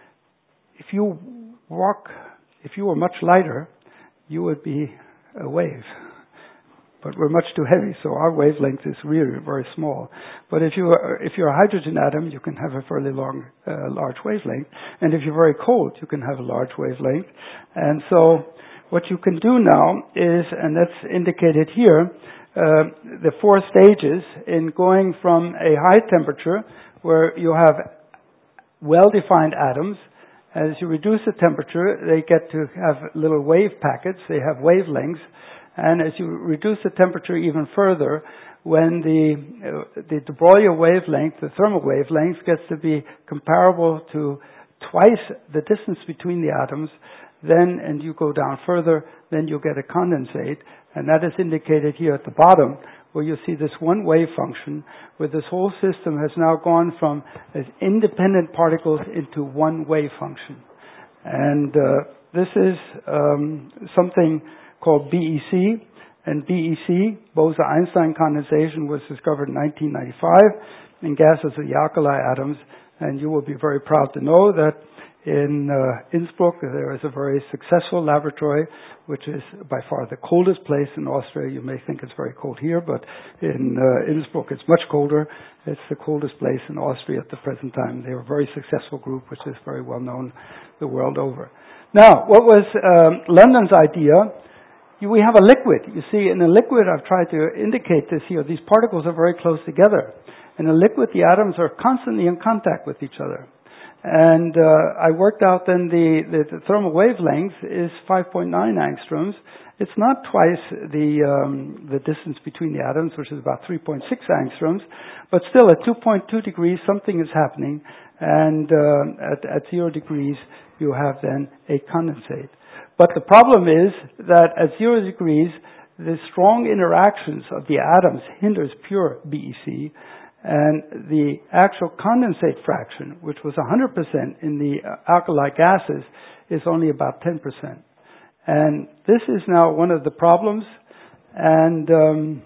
if you walk, if you were much lighter, you would be a wave. But we're much too heavy, so our wavelength is really very small. But if you are, if you're a hydrogen atom, you can have a fairly long, uh, large wavelength. And if you're very cold, you can have a large wavelength. And so what you can do now is, and that's indicated here, uh, the four stages in going from a high temperature where you have well-defined atoms. As you reduce the temperature, they get to have little wave packets. They have wavelengths. And as you reduce the temperature even further, when the uh, the de Broglie wavelength, the thermal wavelength, gets to be comparable to twice the distance between the atoms, then, and you go down further, then you get a condensate. And that is indicated here at the bottom, where you see this one wave function, where this whole system has now gone from as independent particles into one wave function. And uh, this is um, something called B E C. And B E C, Bose-Einstein condensation, was discovered in nineteen ninety-five in gases of the alkali atoms. And you will be very proud to know that in uh, Innsbruck there is a very successful laboratory, which is by far the coldest place in Austria. You may think it's very cold here, but in uh, Innsbruck it's much colder. It's the coldest place in Austria at the present time. They're a very successful group, which is very well known the world over. Now, what was um, London's idea? We have a liquid. You see, in a liquid, I've tried to indicate this here, these particles are very close together. In a liquid, the atoms are constantly in contact with each other. And uh, I worked out then the, the, the thermal wavelength is five point nine angstroms. It's not twice the um, the distance between the atoms, which is about three point six angstroms, but still at two point two degrees, something is happening. And uh, at, at zero degrees, you have then a condensate. But the problem is that at zero degrees, the strong interactions of the atoms hinders pure B E C, and the actual condensate fraction, which was one hundred percent in the alkali gases, is only about ten percent. And this is now one of the problems, and um,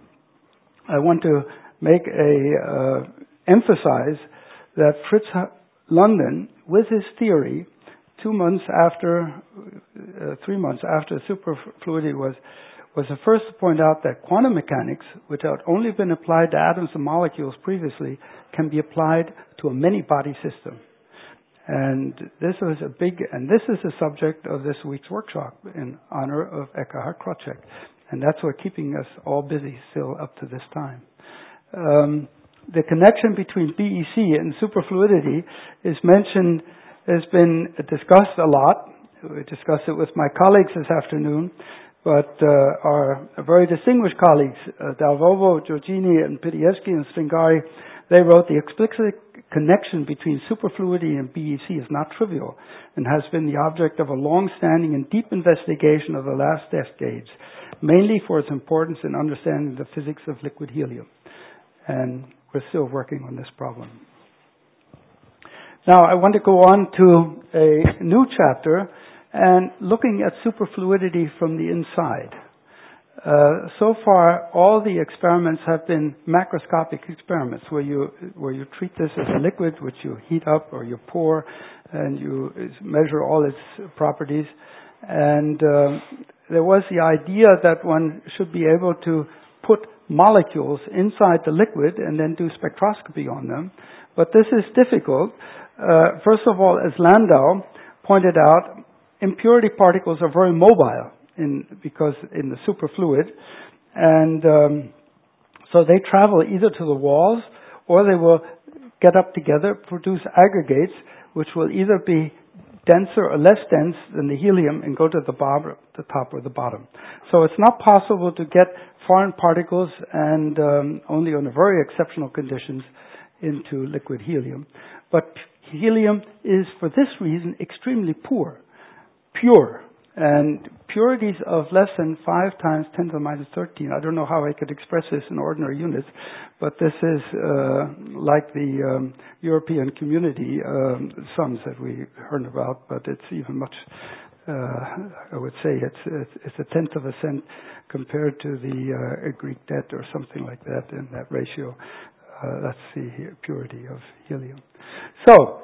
I want to make a uh, emphasize that Fritz London, with his theory, two months after, uh, three months after superfluidity was, was the first to point out that quantum mechanics, which had only been applied to atoms and molecules previously, can be applied to a many-body system. And this was a big, and this is the subject of this week's workshop in honor of Eckhard Krawczyk. And that's what's keeping us all busy still up to this time. Um, the connection between B E C and superfluidity is mentioned, has been discussed a lot. We discussed it with my colleagues this afternoon, but uh, our very distinguished colleagues, uh, Dalvovo, Giorgini, and Pidievsky and Stringari, they wrote the explicit connection between superfluidity and B E C is not trivial and has been the object of a long-standing and deep investigation of the last decades, mainly for its importance in understanding the physics of liquid helium. And we're still working on this problem. Now I want to go on to a new chapter and looking at superfluidity from the inside. Uh, so far, all the experiments have been macroscopic experiments where you where you treat this as a liquid, which you heat up or you pour, and you measure all its properties. And um, there was the idea that one should be able to put molecules inside the liquid and then do spectroscopy on them. But this is difficult. Uh, first of all, as Landau pointed out, impurity particles are very mobile. In, because in the superfluid, and um, so they travel either to the walls or they will get up together, produce aggregates which will either be denser or less dense than the helium and go to the, bottom, the top or the bottom. So it's not possible to get foreign particles and um, only under very exceptional conditions into liquid helium. But helium is, for this reason, extremely poor, pure. And purities of less than five times ten to the minus thirteen. I don't know how I could express this in ordinary units, but this is uh, like the um, European community um, sums that we heard about, but it's even much, uh, I would say it's, it's, it's a tenth of a cent compared to the uh, Greek debt or something like that in that ratio. Uh, that's the purity of helium. So,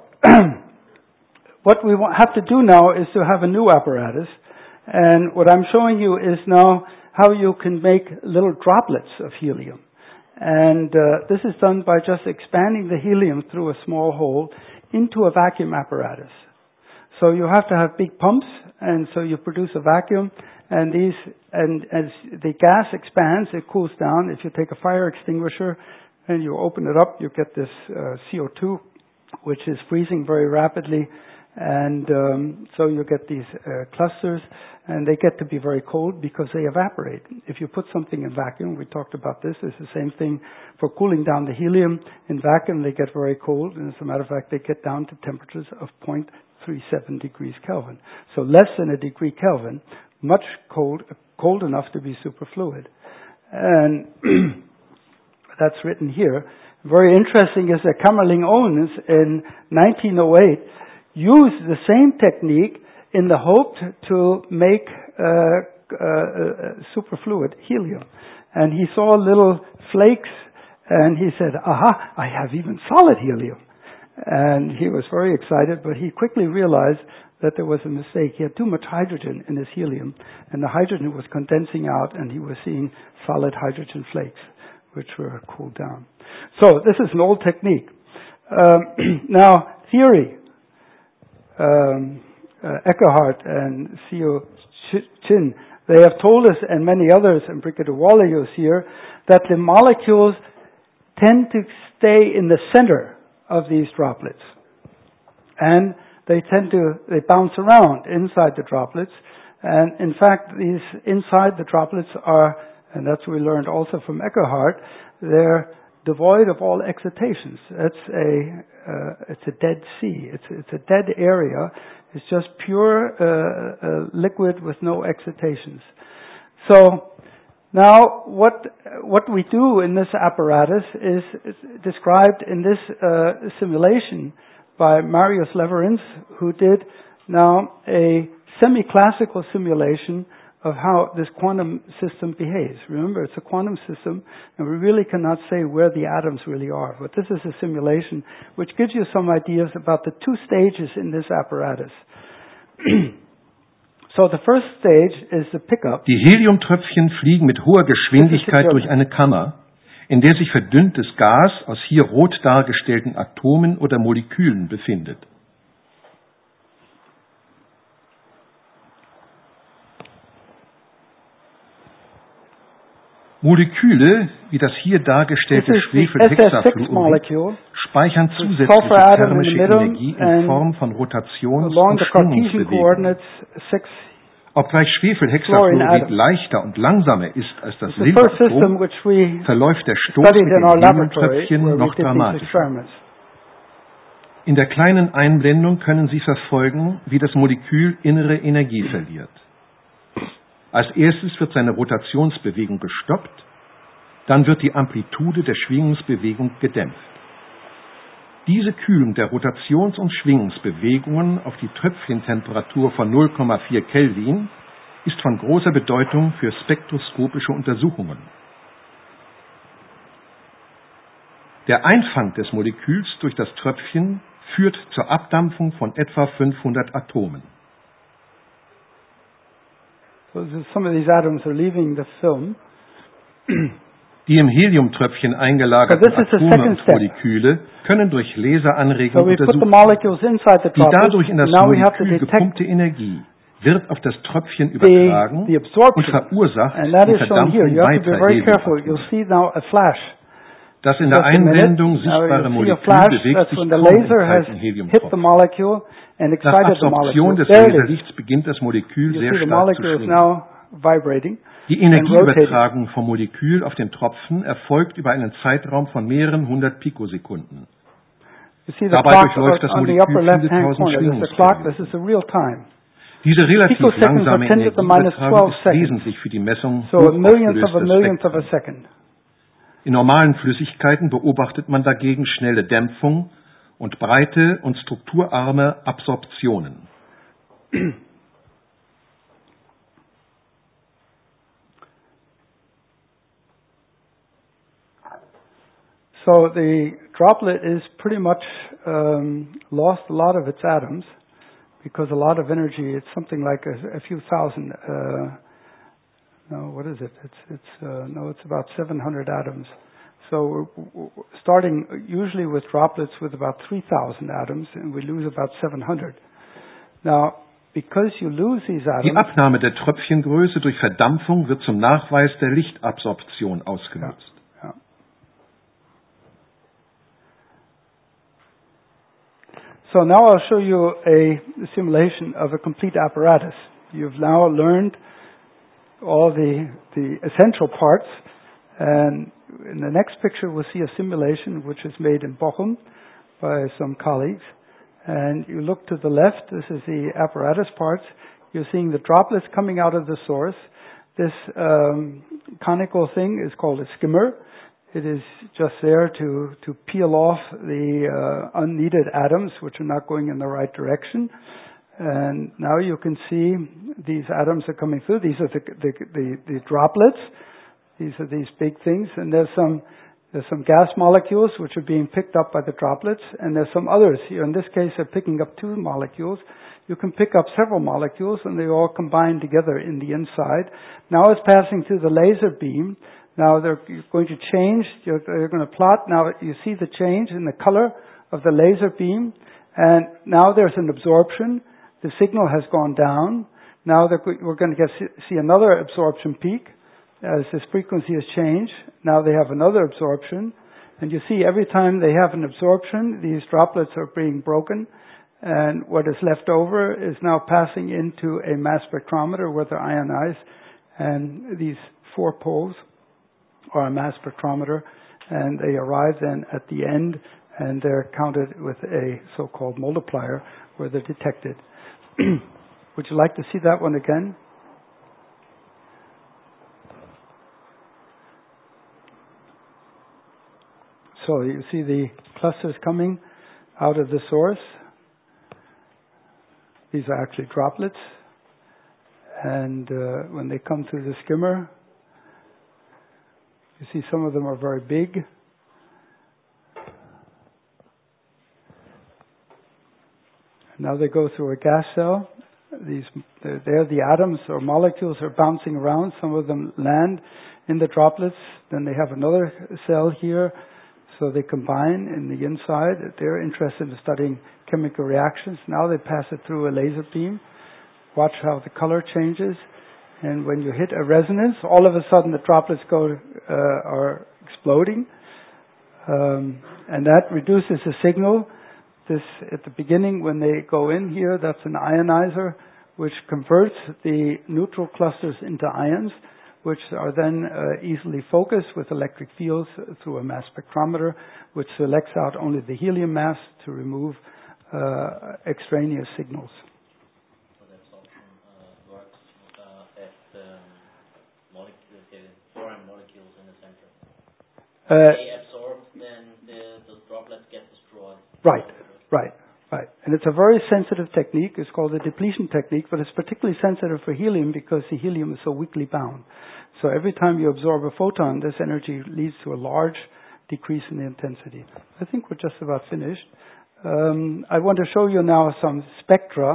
what we have to do now is to have a new apparatus. And what I'm showing you is now how you can make little droplets of helium. And uh, this is done by just expanding the helium through a small hole into a vacuum apparatus. So you have to have big pumps, and so you produce a vacuum, and these, and as the gas expands, it cools down. If you take a fire extinguisher and you open it up, you get this uh, C O two, which is freezing very rapidly. And um, so you get these uh, clusters, and they get to be very cold because they evaporate. If you put something in vacuum, we talked about this, it's the same thing for cooling down the helium. In vacuum, they get very cold, and as a matter of fact, they get down to temperatures of zero point three seven degrees Kelvin. So less than a degree Kelvin, much cold, cold enough to be superfluid. And that's written here. Very interesting is that Kamerlingh Onnes in nineteen oh eight used the same technique in the hope to make uh, uh, uh, superfluid helium. And he saw little flakes, and he said, aha, I have even solid helium. And he was very excited, but he quickly realized that there was a mistake. He had too much hydrogen in his helium, and the hydrogen was condensing out, and he was seeing solid hydrogen flakes, which were cooled down. So this is an old technique. Um, now, theory. Um, uh, Eckhart and Seo Chin, they have told us, and many others, and Brigitte Wallerius here, that the molecules tend to stay in the center of these droplets. And they tend to, they bounce around inside the droplets. And in fact, these inside the droplets are, and that's what we learned also from Eckhart, they're devoid of all excitations. It's a uh, it's a dead sea. It's it's a dead area. It's just pure uh, uh, liquid with no excitations. So now, what what we do in this apparatus is, is described in this uh, simulation by Marius Leverins, who did now a semi-classical simulation of how this quantum system behaves. Remember, it's a quantum system, and we really cannot say where the atoms really are. But this is a simulation which gives you some ideas about the two stages in this apparatus. So the first stage is the pickup. Die Heliumtröpfchen fliegen mit hoher Geschwindigkeit durch eine Kammer, in der sich verdünntes Gas aus hier rot dargestellten Atomen oder Molekülen befindet. Moleküle, wie das hier dargestellte This is the S S six Schwefelhexafluorid, molecule speichern with zusätzliche sulfur atom in the thermische middle Energie in and Form von Rotations- along und the Cartesian Schwingungsbewegungen. coordinates six. Obgleich Fluorine Schwefelhexafluorid atom. leichter und langsamer ist als das It's the first system Silberatom, which we verläuft der Stoß studied mit in our den laboratory Heliumtröpfchen where we noch did these dramatischer. experiments. In der kleinen Einblendung können Sie verfolgen, wie das Molekül innere Energie verliert. Als erstes wird seine Rotationsbewegung gestoppt, dann wird die Amplitude der Schwingungsbewegung gedämpft. Diese Kühlung der Rotations- und Schwingungsbewegungen auf die Tröpfchentemperatur von null Komma vier Kelvin ist von großer Bedeutung für spektroskopische Untersuchungen. Der Einfang des Moleküls durch das Tröpfchen führt zur Abdampfung von etwa fünfhundert Atomen. So some of these atoms are leaving the film. Die im Heliumtröpfchen eingelagerten So this is the Atome second und step. Moleküle können durch Laseranregung So we put the untersucht werden. molecules inside the Die droplets. dadurch in das Now we have to Molekül detect gepumpte Energie wird auf das Tröpfchen the, übertragen the und absorption. verursacht And that die is shown here. Verdampfung You have to be weiterer very careful. Heliumatome. You'll see now a flash. Das in der Just a minute. Einblendung Now sichtbare you'll see a Molekül flash. bewegt That's sich when the kaum im laser has kalten hit the Heliumtropfen. molecule and Nach excited the Absorption molecule. des There it is. Laserlichts beginnt das Molekül You sehr see the stark zu molecule is schwingen. now vibrating. Die and rotating. Energieübertragung vom Molekül auf den Tropfen erfolgt über einen Zeitraum von mehreren hundert Pikosekunden. You see the Dabei clock durchläuft das on the Molekül upper viele left-hand tausend corner. This is the clock. This is the real time. Diese relativ Picoseconds are langsame ten to the minus Energieübertragung twelve ist seconds. wesentlich für die Messung So a millionth of a hochaufgelöster millionth of a Spektren. second. In normalen Flüssigkeiten beobachtet man dagegen schnelle Dämpfung und breite und strukturarme Absorptionen. So the droplet is pretty much um, lost a lot of its atoms because a lot of energy. It's something like a, a few thousand. Uh, no, what is it? It's it's uh, no, it's about seven hundred atoms. So we're, we're starting usually with droplets with about three thousand atoms, and we lose about seven hundred. Now, because you lose these Die atoms, Abnahme der Tröpfchengröße durch Verdampfung wird zum Nachweis der Lichtabsorption ausgenutzt. Ja. So now I'll show you a simulation of a complete apparatus. You've now learned all the, the essential parts, and in the next picture we'll see a simulation which is made in Bochum by some colleagues. And you look to the left, this is the apparatus parts. You're seeing the droplets coming out of the source. This um, conical thing is called a skimmer. It is just there to, to peel off the uh, unneeded atoms which are not going in the right direction. And now you can see these atoms are coming through. These are the, the, the, the droplets. These are these big things. And there's some, there's some gas molecules which are being picked up by the droplets. And there's some others here. In this case, they're picking up two molecules. You can pick up several molecules and they all combine together in the inside. Now it's passing through the laser beam. Now they're going to change, you're, you're going to plot, now you see the change in the color of the laser beam, and now there's an absorption, the signal has gone down, now we're going to get, see another absorption peak as this frequency has changed, now they have another absorption, and you see every time they have an absorption, these droplets are being broken, and what is left over is now passing into a mass spectrometer where they're ionized, and these four poles or a mass spectrometer, and they arrive then at the end, and they're counted with a so-called multiplier where they're detected. Would you like to see that one again? So you see the clusters coming out of the source. These are actually droplets, and uh, when they come through the skimmer, you see some of them are very big. Now they go through a gas cell. These, there the atoms or molecules are bouncing around. Some of them land in the droplets. Then they have another cell here. So they combine in the inside. They're interested in studying chemical reactions. Now they pass it through a laser beam. Watch how the color changes. And when you hit a resonance, all of a sudden the droplets go uh, are exploding. Um, and that reduces the signal. This, at the beginning, when they go in here, that's an ionizer, which converts the neutral clusters into ions, which are then uh, easily focused with electric fields through a mass spectrometer, which selects out only the helium mass to remove uh, extraneous signals. So the absorption uh, works uh, at um, molecules, the foreign molecules in the center. Uh, they absorb, then the, the droplets get destroyed. Right, right, right. And it's a very sensitive technique. It's called the depletion technique, but it's particularly sensitive for helium because the helium is so weakly bound. So every time you absorb a photon, this energy leads to a large decrease in the intensity. I think we're just about finished. Um, I want to show you now some spectra.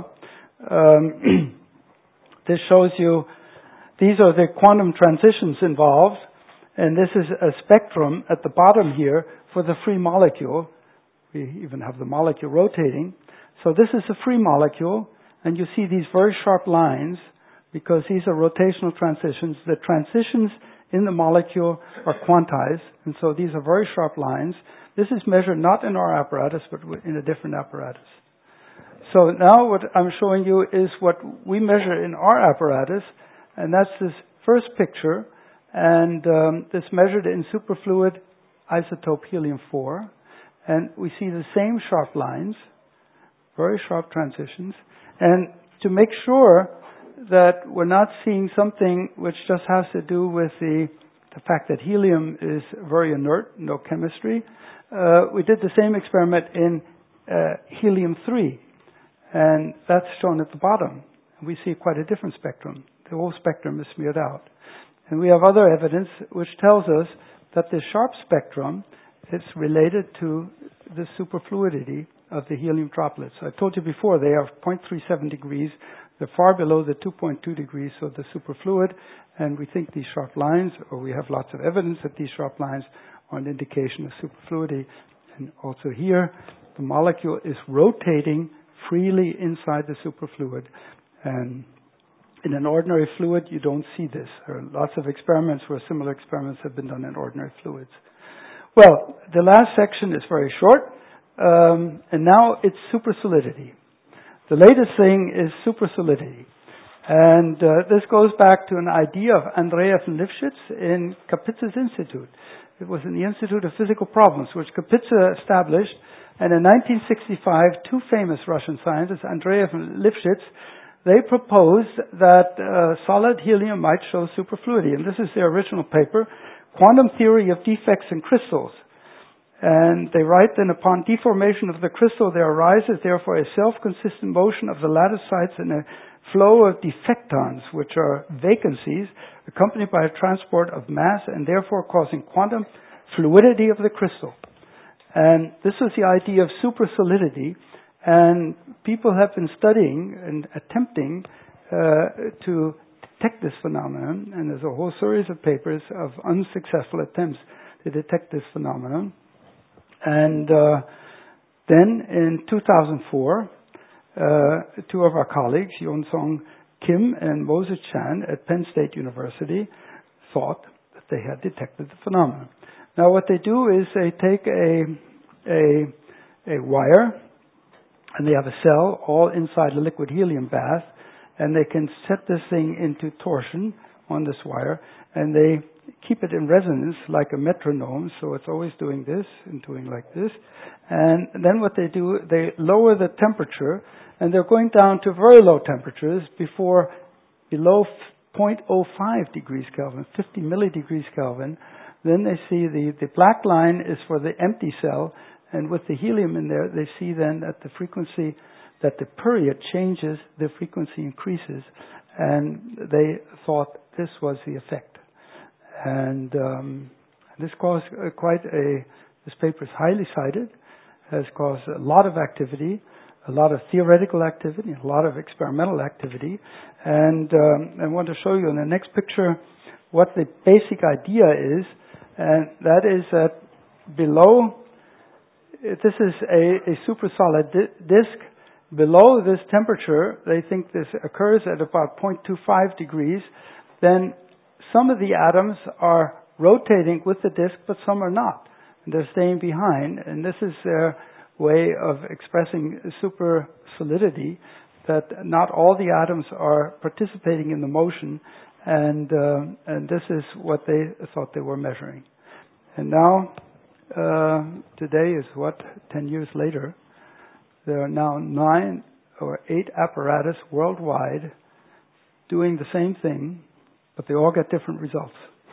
Um, this shows you, these are the quantum transitions involved, and this is a spectrum at the bottom here for the free molecule. We even have the molecule rotating. So this is a free molecule, and you see these very sharp lines because these are rotational transitions. The transitions in the molecule are quantized, and so these are very sharp lines. This is measured not in our apparatus, but in a different apparatus. So now what I'm showing you is what we measure in our apparatus, and that's this first picture, and um, this measured in superfluid isotope helium four. And we see the same sharp lines, very sharp transitions. And to make sure that we're not seeing something which just has to do with the, the fact that helium is very inert, no chemistry, uh, we did the same experiment in uh, helium three. And that's shown at the bottom. We see quite a different spectrum. The whole spectrum is smeared out. And we have other evidence which tells us that the sharp spectrum is related to the superfluidity of the helium droplets. I told you before they are zero point three seven degrees. They're far below the two point two degrees of the superfluid, and we think these sharp lines, or we have lots of evidence that these sharp lines are an indication of superfluidity. And also here, the molecule is rotating freely inside the superfluid. And in an ordinary fluid, you don't see this. There are lots of experiments where similar experiments have been done in ordinary fluids. Well, the last section is very short, um, and now it's supersolidity. The latest thing is supersolidity. And uh, this goes back to an idea of Andreev and Lifshitz in Kapitsa's Institute. It was in the Institute of Physical Problems, which Kapitsa established. And in nineteen sixty-five, two famous Russian scientists, Andreev and Lifshitz, they proposed that uh, solid helium might show superfluidity. And this is their original paper, Quantum Theory of Defects in Crystals. And they write then, upon deformation of the crystal, there arises therefore a self-consistent motion of the lattice sites in a flow of defectons, which are vacancies, accompanied by a transport of mass and therefore causing quantum fluidity of the crystal. And this was the idea of supersolidity, and people have been studying and attempting uh, to detect this phenomenon, and there's a whole series of papers of unsuccessful attempts to detect this phenomenon. And uh, then in two thousand four, uh, two of our colleagues, Yeon-Sung Kim and Moses Chan at Penn State University, thought that they had detected the phenomenon. Now what they do is they take a, a, a wire, and they have a cell all inside a liquid helium bath, and they can set this thing into torsion on this wire, and they keep it in resonance like a metronome, so it's always doing this and doing like this. And then what they do, they lower the temperature, and they're going down to very low temperatures before below zero point zero five degrees Kelvin, fifty milledegrees Kelvin. Then they see the, the black line is for the empty cell, and with the helium in there, they see then that the frequency, that the period changes, the frequency increases, and they thought this was the effect. And um, this caused uh, quite a, this paper is highly cited, has caused a lot of activity, a lot of theoretical activity, a lot of experimental activity. And um, I want to show you in the next picture what the basic idea is, and that is that below, this is a, a super solid di- disk, below this temperature, they think this occurs at about zero point two five degrees, then some of the atoms are rotating with the disk, but some are not. And they're staying behind. And this is their way of expressing super solidity, that not all the atoms are participating in the motion. And, uh, and this is what they thought they were measuring. And now, uh, today is what, ten years later, there are now nine or eight apparatus worldwide doing the same thing, but they all get different results.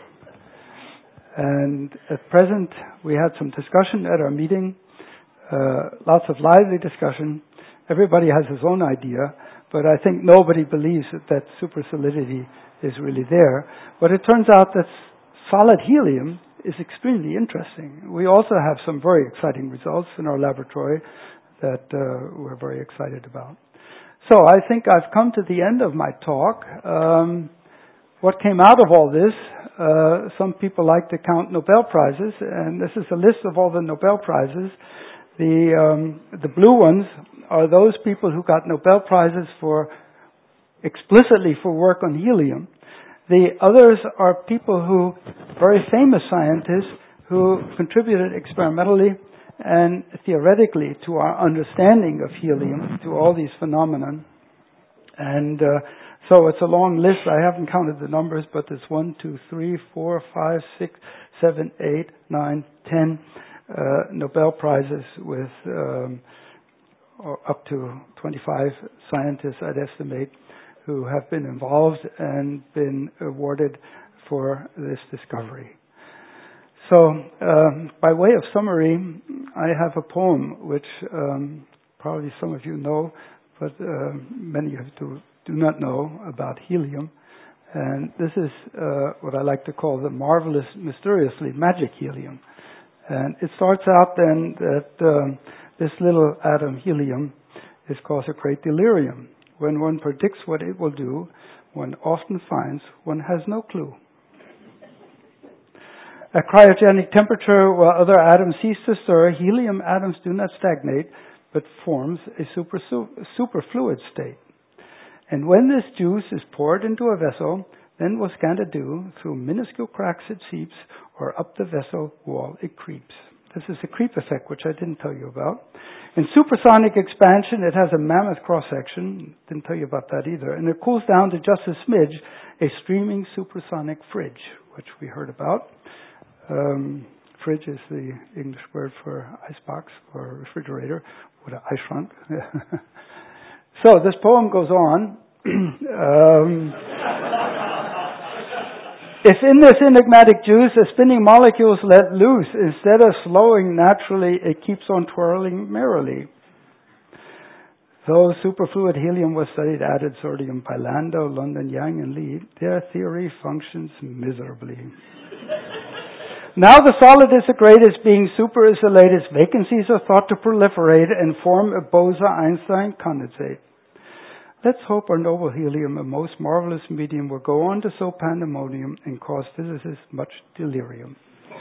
And at present, we had some discussion at our meeting, uh, lots of lively discussion. Everybody has his own idea, but I think nobody believes that, that super solidity is really there. But it turns out that solid helium is extremely interesting. We also have some very exciting results in our laboratory that uh, we're very excited about. So I think I've come to the end of my talk. Um, what came out of all this? Uh, some people like to count Nobel Prizes, and this is a list of all the Nobel Prizes. The um, the blue ones are those people who got Nobel Prizes for explicitly for work on helium. The others are people who, very famous scientists, who contributed experimentally and theoretically to our understanding of helium, to all these phenomena. And uh, so it's a long list. I haven't counted the numbers, but it's one, two, three, four, five, six, seven, eight, nine, ten uh, Nobel Prizes with um, or up to twenty-five scientists, I'd estimate, who have been involved and been awarded for this discovery. So, um, by way of summary, I have a poem which um, probably some of you know, but uh, many of you do, do not know about helium. And this is uh, what I like to call the marvelous, mysteriously magic helium. And it starts out then that um, this little atom helium is caused a great delirium. When one predicts what it will do, one often finds one has no clue. At cryogenic temperature, while other atoms cease to stir, helium atoms do not stagnate, but forms a super, superfluid state. And when this juice is poured into a vessel, then what can it do? Through minuscule cracks it seeps, or up the vessel wall it creeps. This is a creep effect, which I didn't tell you about. In supersonic expansion, it has a mammoth cross-section. Didn't tell you about that either. And it cools down to just a smidge, a streaming supersonic fridge, which we heard about. Um, fridge is the English word for icebox or refrigerator with an ice trunk. So this poem goes on. um, If in this enigmatic juice a spinning molecules let loose, instead of slowing naturally, it keeps on twirling merrily. Though superfluid helium was studied ad absurdum by Landau, London, Yang, and Lee, their theory functions miserably. Now the solid is the greatest, being super is the latest. Vacancies are thought to proliferate and form a Bose-Einstein condensate. Let's hope our noble helium, a most marvelous medium, will go on to sow pandemonium and cause physicists much delirium.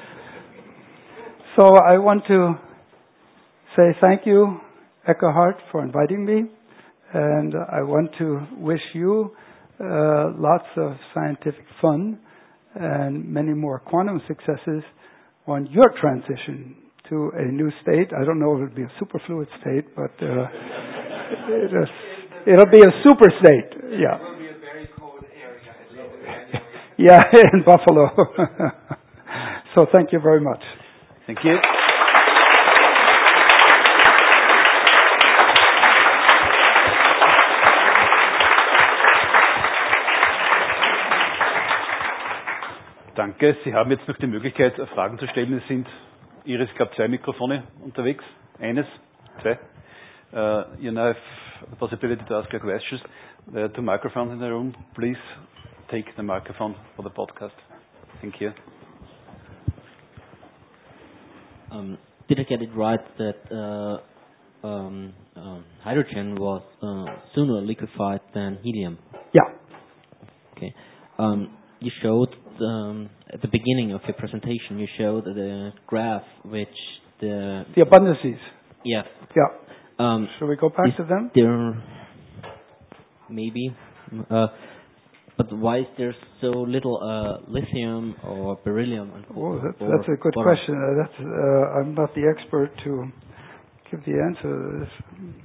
So I want to say thank you, Eckhart, for inviting me. And I want to wish you uh, lots of scientific fun and many more quantum successes on your transition to a new state. I don't know if it'll be a superfluid state, but uh, it is, it'll be a super state. Yeah. It will be a very cold area. Yeah, in Buffalo. So thank you very much. Thank you. Danke. Sie haben jetzt noch die Möglichkeit, Fragen zu stellen. Es sind, Iris, ich glaube, zwei Mikrofone unterwegs. Eines, zwei. Uh, you now have the possibility to ask your questions. There are two microphones in the room. Please take the microphone for the podcast. Thank you. Um, did I get it right that uh, um, um, hydrogen was uh, sooner liquefied than helium? Yeah. Okay. Um, you showed um, at the beginning of your presentation, you showed the graph which the The abundances. yeah. Yeah. Um, Shall we go back is to them? There maybe, uh, but why is there so little uh, lithium or beryllium? And Oh, that's, or that's a good boron? question. Uh, that's, uh, I'm not the expert to give the answer to this.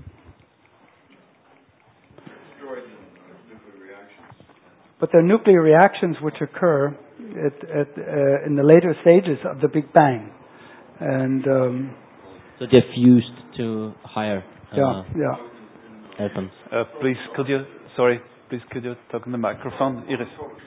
But there are nuclear reactions which occur at, at, uh, in the later stages of the Big Bang. And um, so they're fused to higher uh, yeah, yeah. atoms. Uh, please, could you, sorry, please could you talk in the microphone, Iris?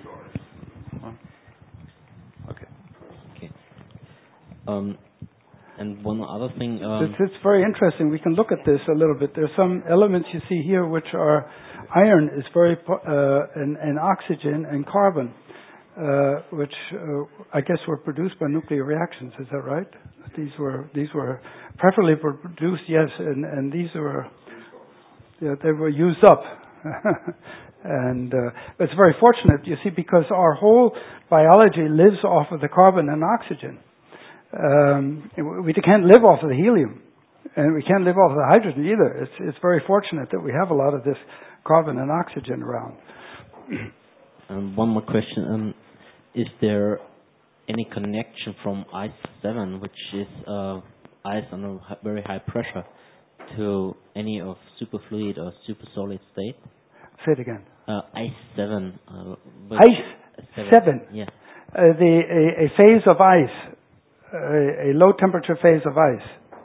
Oh. Okay. Okay. Um, and one other thing. Um, It's, it's very interesting. We can look at this a little bit. There's some elements you see here which are iron is very po- uh, and, and oxygen and carbon, uh, which uh, I guess were produced by nuclear reactions. Is that right? These were these were preferably produced, yes, and, and these were yeah, they were used up. And uh, it's very fortunate, you see, because our whole biology lives off of the carbon and oxygen. Um, we can't live off of the helium, and we can't live off of the hydrogen either. It's it's very fortunate that we have a lot of this carbon and oxygen around. Um, one more question: um, is there any connection from I C E seven, which is uh, ice under hi- very high pressure, to any of superfluid or supersolid state? Say it again. Uh, I C E seven. Uh, which- Ice seven. seven. Yeah. Uh, the a, a phase of ice, a, a low temperature phase of ice.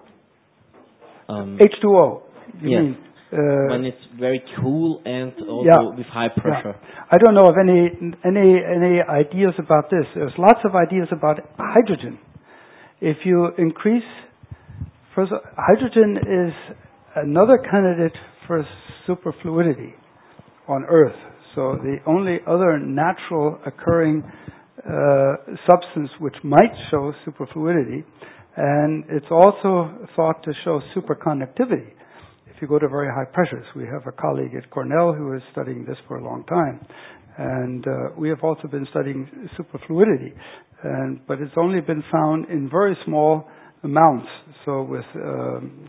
Um, H two O. You yes. mean? Uh, when it's very cool and also yeah. with high pressure. Yeah. I don't know of any any any ideas about this. There's lots of ideas about hydrogen. If you increase, first, hydrogen is another candidate for superfluidity on Earth. So the only other natural occurring uh, substance which might show superfluidity, and it's also thought to show superconductivity. If you go to very high pressures, we have a colleague at Cornell who is studying this for a long time, and uh, we have also been studying superfluidity, and but it's only been found in very small amounts. So with um,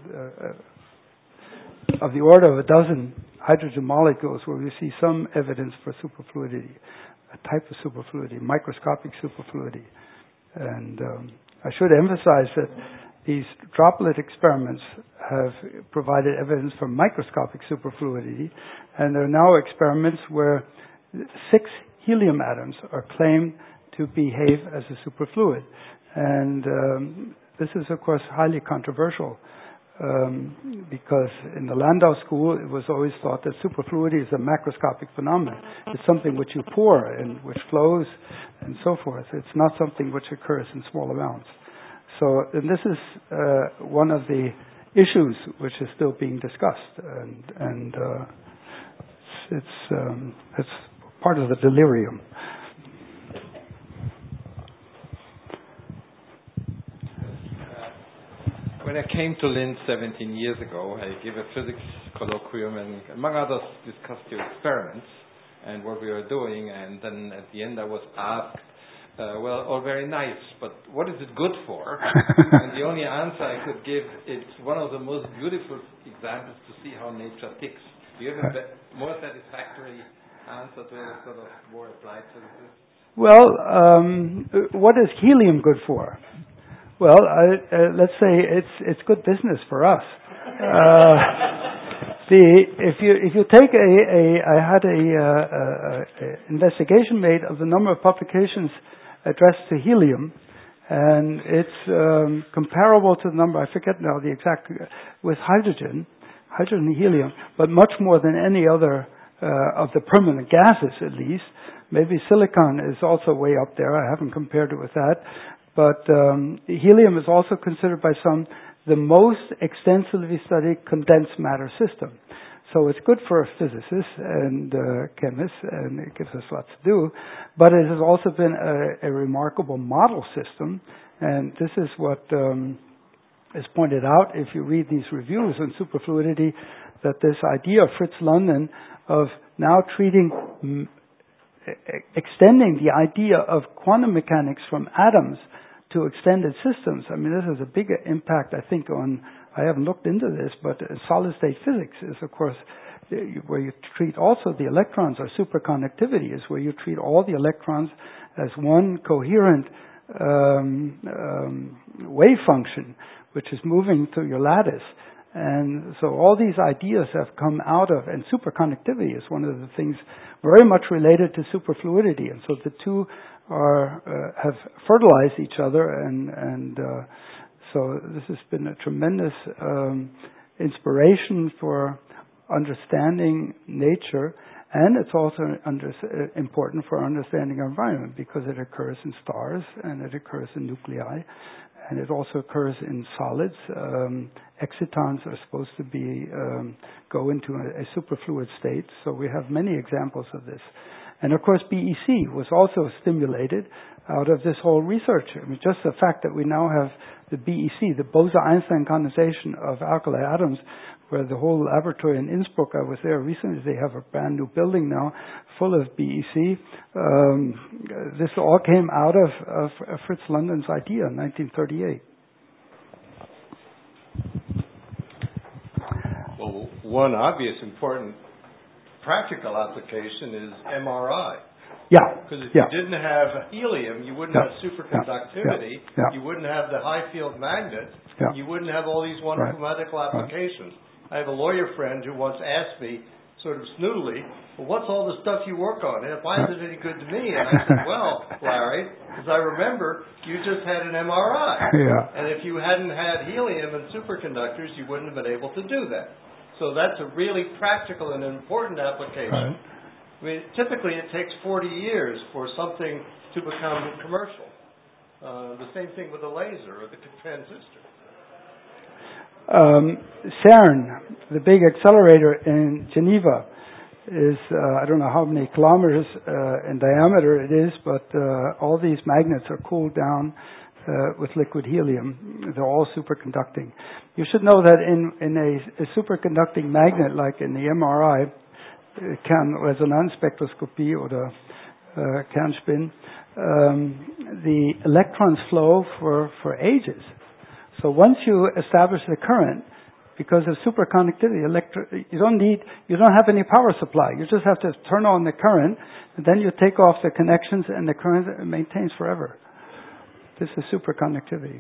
uh, of the order of a dozen hydrogen molecules, where we see some evidence for superfluidity, a type of superfluidity, microscopic superfluidity, and um, I should emphasize that these droplet experiments have provided evidence for microscopic superfluidity, and there are now experiments where six helium atoms are claimed to behave as a superfluid. And um, this is, of course, highly controversial, um, because in the Landau school it was always thought that superfluidity is a macroscopic phenomenon. It's something which you pour and which flows and so forth. It's not something which occurs in small amounts. So, and this is uh, one of the issues which is still being discussed, and, and uh, it's it's, um, it's part of the delirium. When I came to Linz seventeen years ago, I gave a physics colloquium and, among others, discussed your experiments and what we were doing. And then at the end, I was asked, Uh, well, all very nice, but what is it good for? And the only answer I could give, it's one of the most beautiful examples to see how nature ticks. Do you have a be- more satisfactory answer to a sort of more applied physicist? Well, um, what is helium good for? Well, I, uh, let's say it's it's good business for us. Uh, the if you if you take a, a I had a, uh, a, a investigation made of the number of publications addressed to helium, and it's um, comparable to the number, I forget now the exact, with hydrogen, hydrogen and helium, but much more than any other uh, of the permanent gases, at least. Maybe silicon is also way up there. I haven't compared it with that. But um, helium is also considered by some the most extensively studied condensed matter system. So it's good for physicists and uh, chemists, and it gives us lots to do. But it has also been a, a remarkable model system, and this is what um, is pointed out if you read these reviews on superfluidity, that this idea of Fritz London of now treating, m- extending the idea of quantum mechanics from atoms to extended systems. I mean, this has a bigger impact, I think, on I haven't looked into this, but solid state physics is, of course, where you treat also the electrons, or superconductivity is where you treat all the electrons as one coherent um, um, wave function, which is moving through your lattice. And so all these ideas have come out of, and superconductivity is one of the things very much related to superfluidity. And so the two are uh, have fertilized each other, and and uh, so this has been a tremendous um, inspiration for understanding nature, and it's also under, uh, important for understanding our environment because it occurs in stars and it occurs in nuclei, and it also occurs in solids. Um, excitons are supposed to be um, go into a, a superfluid state, so we have many examples of this. And of course, B E C was also stimulated out of this whole research. I mean, just the fact that we now have the B E C, the Bose-Einstein condensation of alkali atoms, where the whole laboratory in Innsbruck, I was there recently, they have a brand new building now full of B E C. Um, this all came out of, of Fritz London's idea in nineteen thirty-eight. Well, one obvious important practical application is M R I. Yeah. Because if yeah. you didn't have helium, you wouldn't yeah. have superconductivity, yeah. Yeah. you wouldn't have the high field magnet, yeah. you wouldn't have all these wonderful right. medical applications. Right. I have a lawyer friend who once asked me, sort of snoodily, well, what's all the stuff you work on? And why is it any good to me? And I said, well, Larry, because I remember you just had an M R I. Yeah. And if you hadn't had helium and superconductors, you wouldn't have been able to do that. So that's a really practical and important application. Right. I mean, typically it takes forty years for something to become commercial. Uh, the same thing with a laser or the transistor. Um, CERN, the big accelerator in Geneva, is, uh, I don't know how many kilometers uh, in diameter it is, but uh, all these magnets are cooled down uh, with liquid helium. They're all superconducting. You should know that in, in a, a superconducting magnet, like in the M R I, Kernresonanzspektroskopie oder uh, Kernspin, um, the electrons flow for, for ages. So once you establish the current, because of superconductivity, electro- you don't need, you don't have any power supply. You just have to turn on the current, and then you take off the connections, and the current maintains forever. This is superconductivity.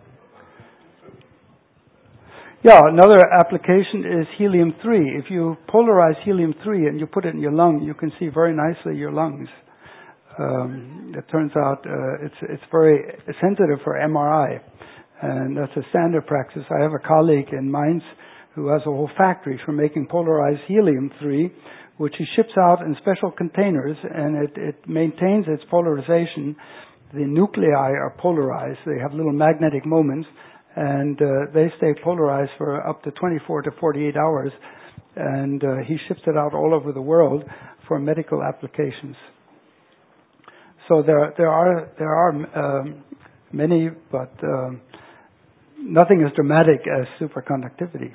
Yeah, another application is helium three. If you polarize helium three and you put it in your lung, you can see very nicely your lungs. Um, it turns out uh, it's it's very sensitive for M R I, and that's a standard practice. I have a colleague in Mainz who has a whole factory for making polarized helium three, which he ships out in special containers, and it, it maintains its polarization. The nuclei are polarized. They have little magnetic moments, and uh, they stay polarized for up to twenty-four to forty-eight hours, and uh, he ships it out all over the world for medical applications. So there, there are there are um, many, but um, nothing as dramatic as superconductivity.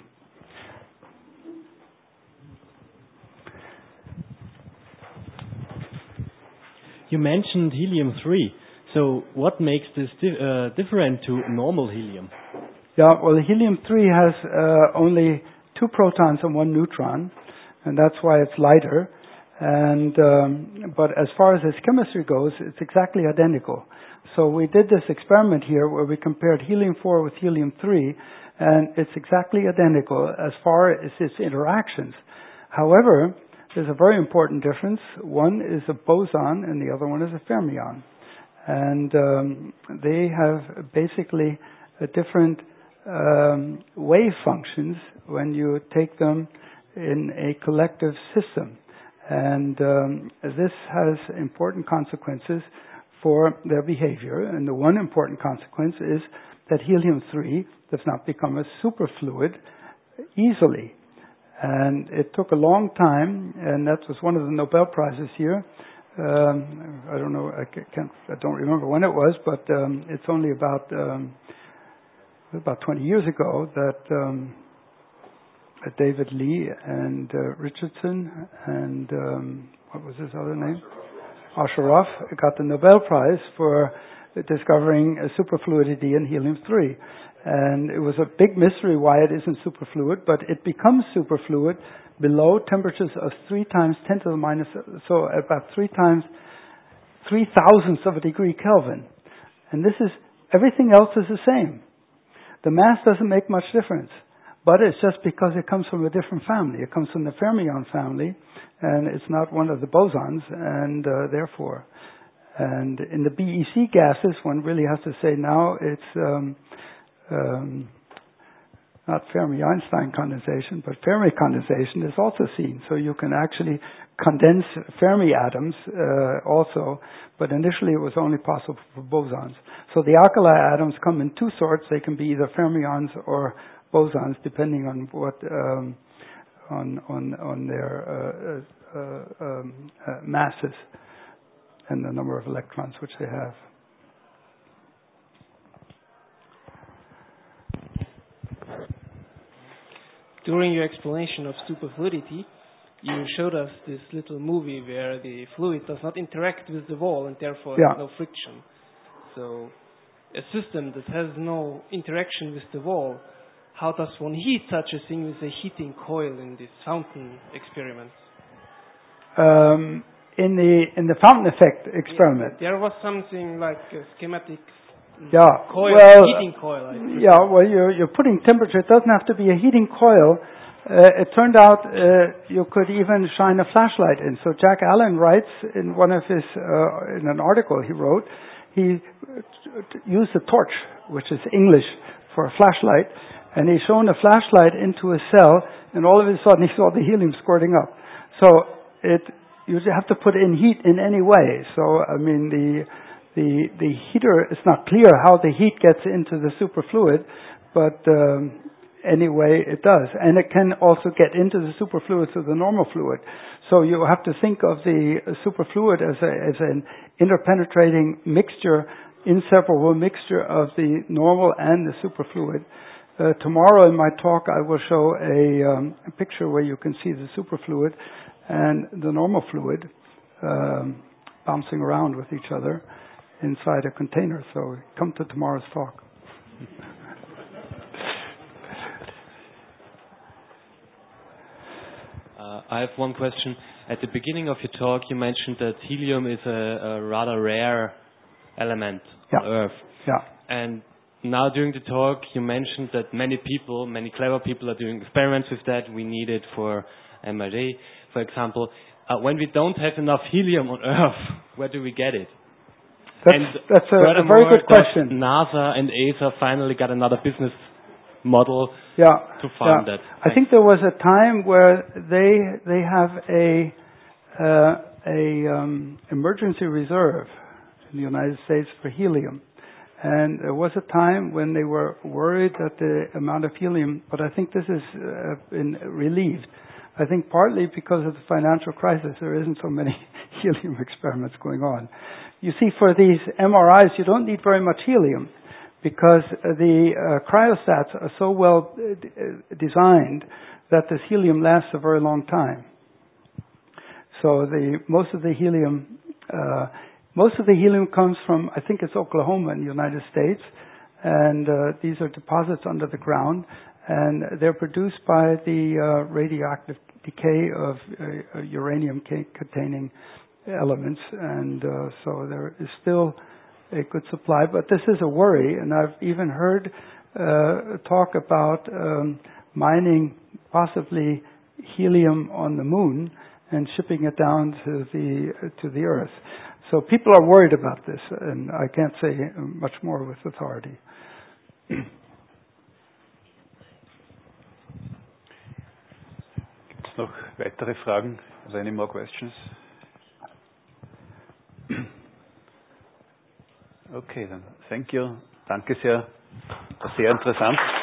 You mentioned helium three. So what makes this di- uh, different to normal helium? Yeah, well, helium three has uh, only two protons and one neutron, and that's why it's lighter. And um, but as far as its chemistry goes, it's exactly identical. So we did this experiment here where we compared helium four with helium three, and it's exactly identical as far as its interactions. However, there's a very important difference. One is a boson, and the other one is a fermion. And um, they have basically a different um, wave functions when you take them in a collective system. And um, this has important consequences for their behavior. And the one important consequence is that helium three does not become a superfluid easily. And it took a long time, and that was one of the Nobel Prizes here. Um, I don't know, I can't, I don't remember when it was, but um, it's only about um, about twenty years ago that um, David Lee and uh, Richardson and um, what was his other name? Asheroff got the Nobel Prize for discovering a superfluidity in helium three. And it was a big mystery why it isn't superfluid, but it becomes superfluid below temperatures of three times ten to the minus, so about three times, three thousandths of a degree Kelvin. And this is, everything else is the same. The mass doesn't make much difference, but it's just because it comes from a different family. It comes from the fermion family, and it's not one of the bosons, and uh, therefore, and in the B E C gases, one really has to say now it's um, um, not Fermi-Einstein condensation, but Fermi condensation is also seen. So you can actually condense Fermi atoms uh, also, but initially it was only possible for bosons. So the alkali atoms come in two sorts. They can be either fermions or bosons, depending on what um, on on on their uh, uh, um, uh, masses and the number of electrons which they have. During your explanation of superfluidity, you showed us this little movie where the fluid does not interact with the wall and therefore Yeah. no friction. So a system that has no interaction with the wall, how does one heat such a thing with a heating coil in this fountain experiment? Um, in the in the fountain effect experiment. Yeah, there was something like a schematic Yeah, coil, well, heating coil. I presume. yeah, well, you're, you're putting temperature. It doesn't have to be a heating coil. Uh, it turned out uh, you could even shine a flashlight in. So Jack Allen writes in one of his, uh, in an article he wrote, he used a torch, which is English for a flashlight, and he shone a flashlight into a cell, and all of a sudden he saw the helium squirting up. So it, you have to put in heat in any way. So, I mean, the The, the heater, it's not clear how the heat gets into the superfluid, but um, anyway it does. And it can also get into the superfluid through the normal fluid. So you have to think of the superfluid as, a, as an interpenetrating mixture, inseparable mixture of the normal and the superfluid. Uh, tomorrow in my talk I will show a, um, a picture where you can see the superfluid and the normal fluid um, bouncing around with each other inside a container. So come to tomorrow's talk. Uh, I have one question. At the beginning of your talk, you mentioned that helium is a, a rather rare element Yeah. on Earth. Yeah. And now during the talk, you mentioned that many people, many clever people are doing experiments with that. We need it for M R I, for example. Uh, when we don't have enough helium on Earth, where do we get it? That's, and that's a, a very good question. NASA and E S A finally got another business model yeah, to fund yeah. that. I think there was a time where they they have a uh, a um, emergency reserve in the United States for helium, and there was a time when they were worried that the amount of helium. But I think this has uh, been relieved. I think partly because of the financial crisis, there isn't so many helium experiments going on. You see, for these M R Is, you don't need very much helium because the uh, cryostats are so well uh, d- uh, designed that this helium lasts a very long time. So the most of the helium, uh, most of the helium comes from, I think it's Oklahoma in the United States, and uh, these are deposits under the ground, and they're produced by the uh, radioactive decay of uh, uranium-containing elements, and uh, so there is still a good supply. But this is a worry, and I've even heard uh, talk about um, mining possibly helium on the moon and shipping it down to the uh, to the Earth. So people are worried about this, and I can't say much more with authority. Gibt's noch weitere Fragen? Are there any more questions? Okay, dann thank you. Danke sehr. Sehr interessant.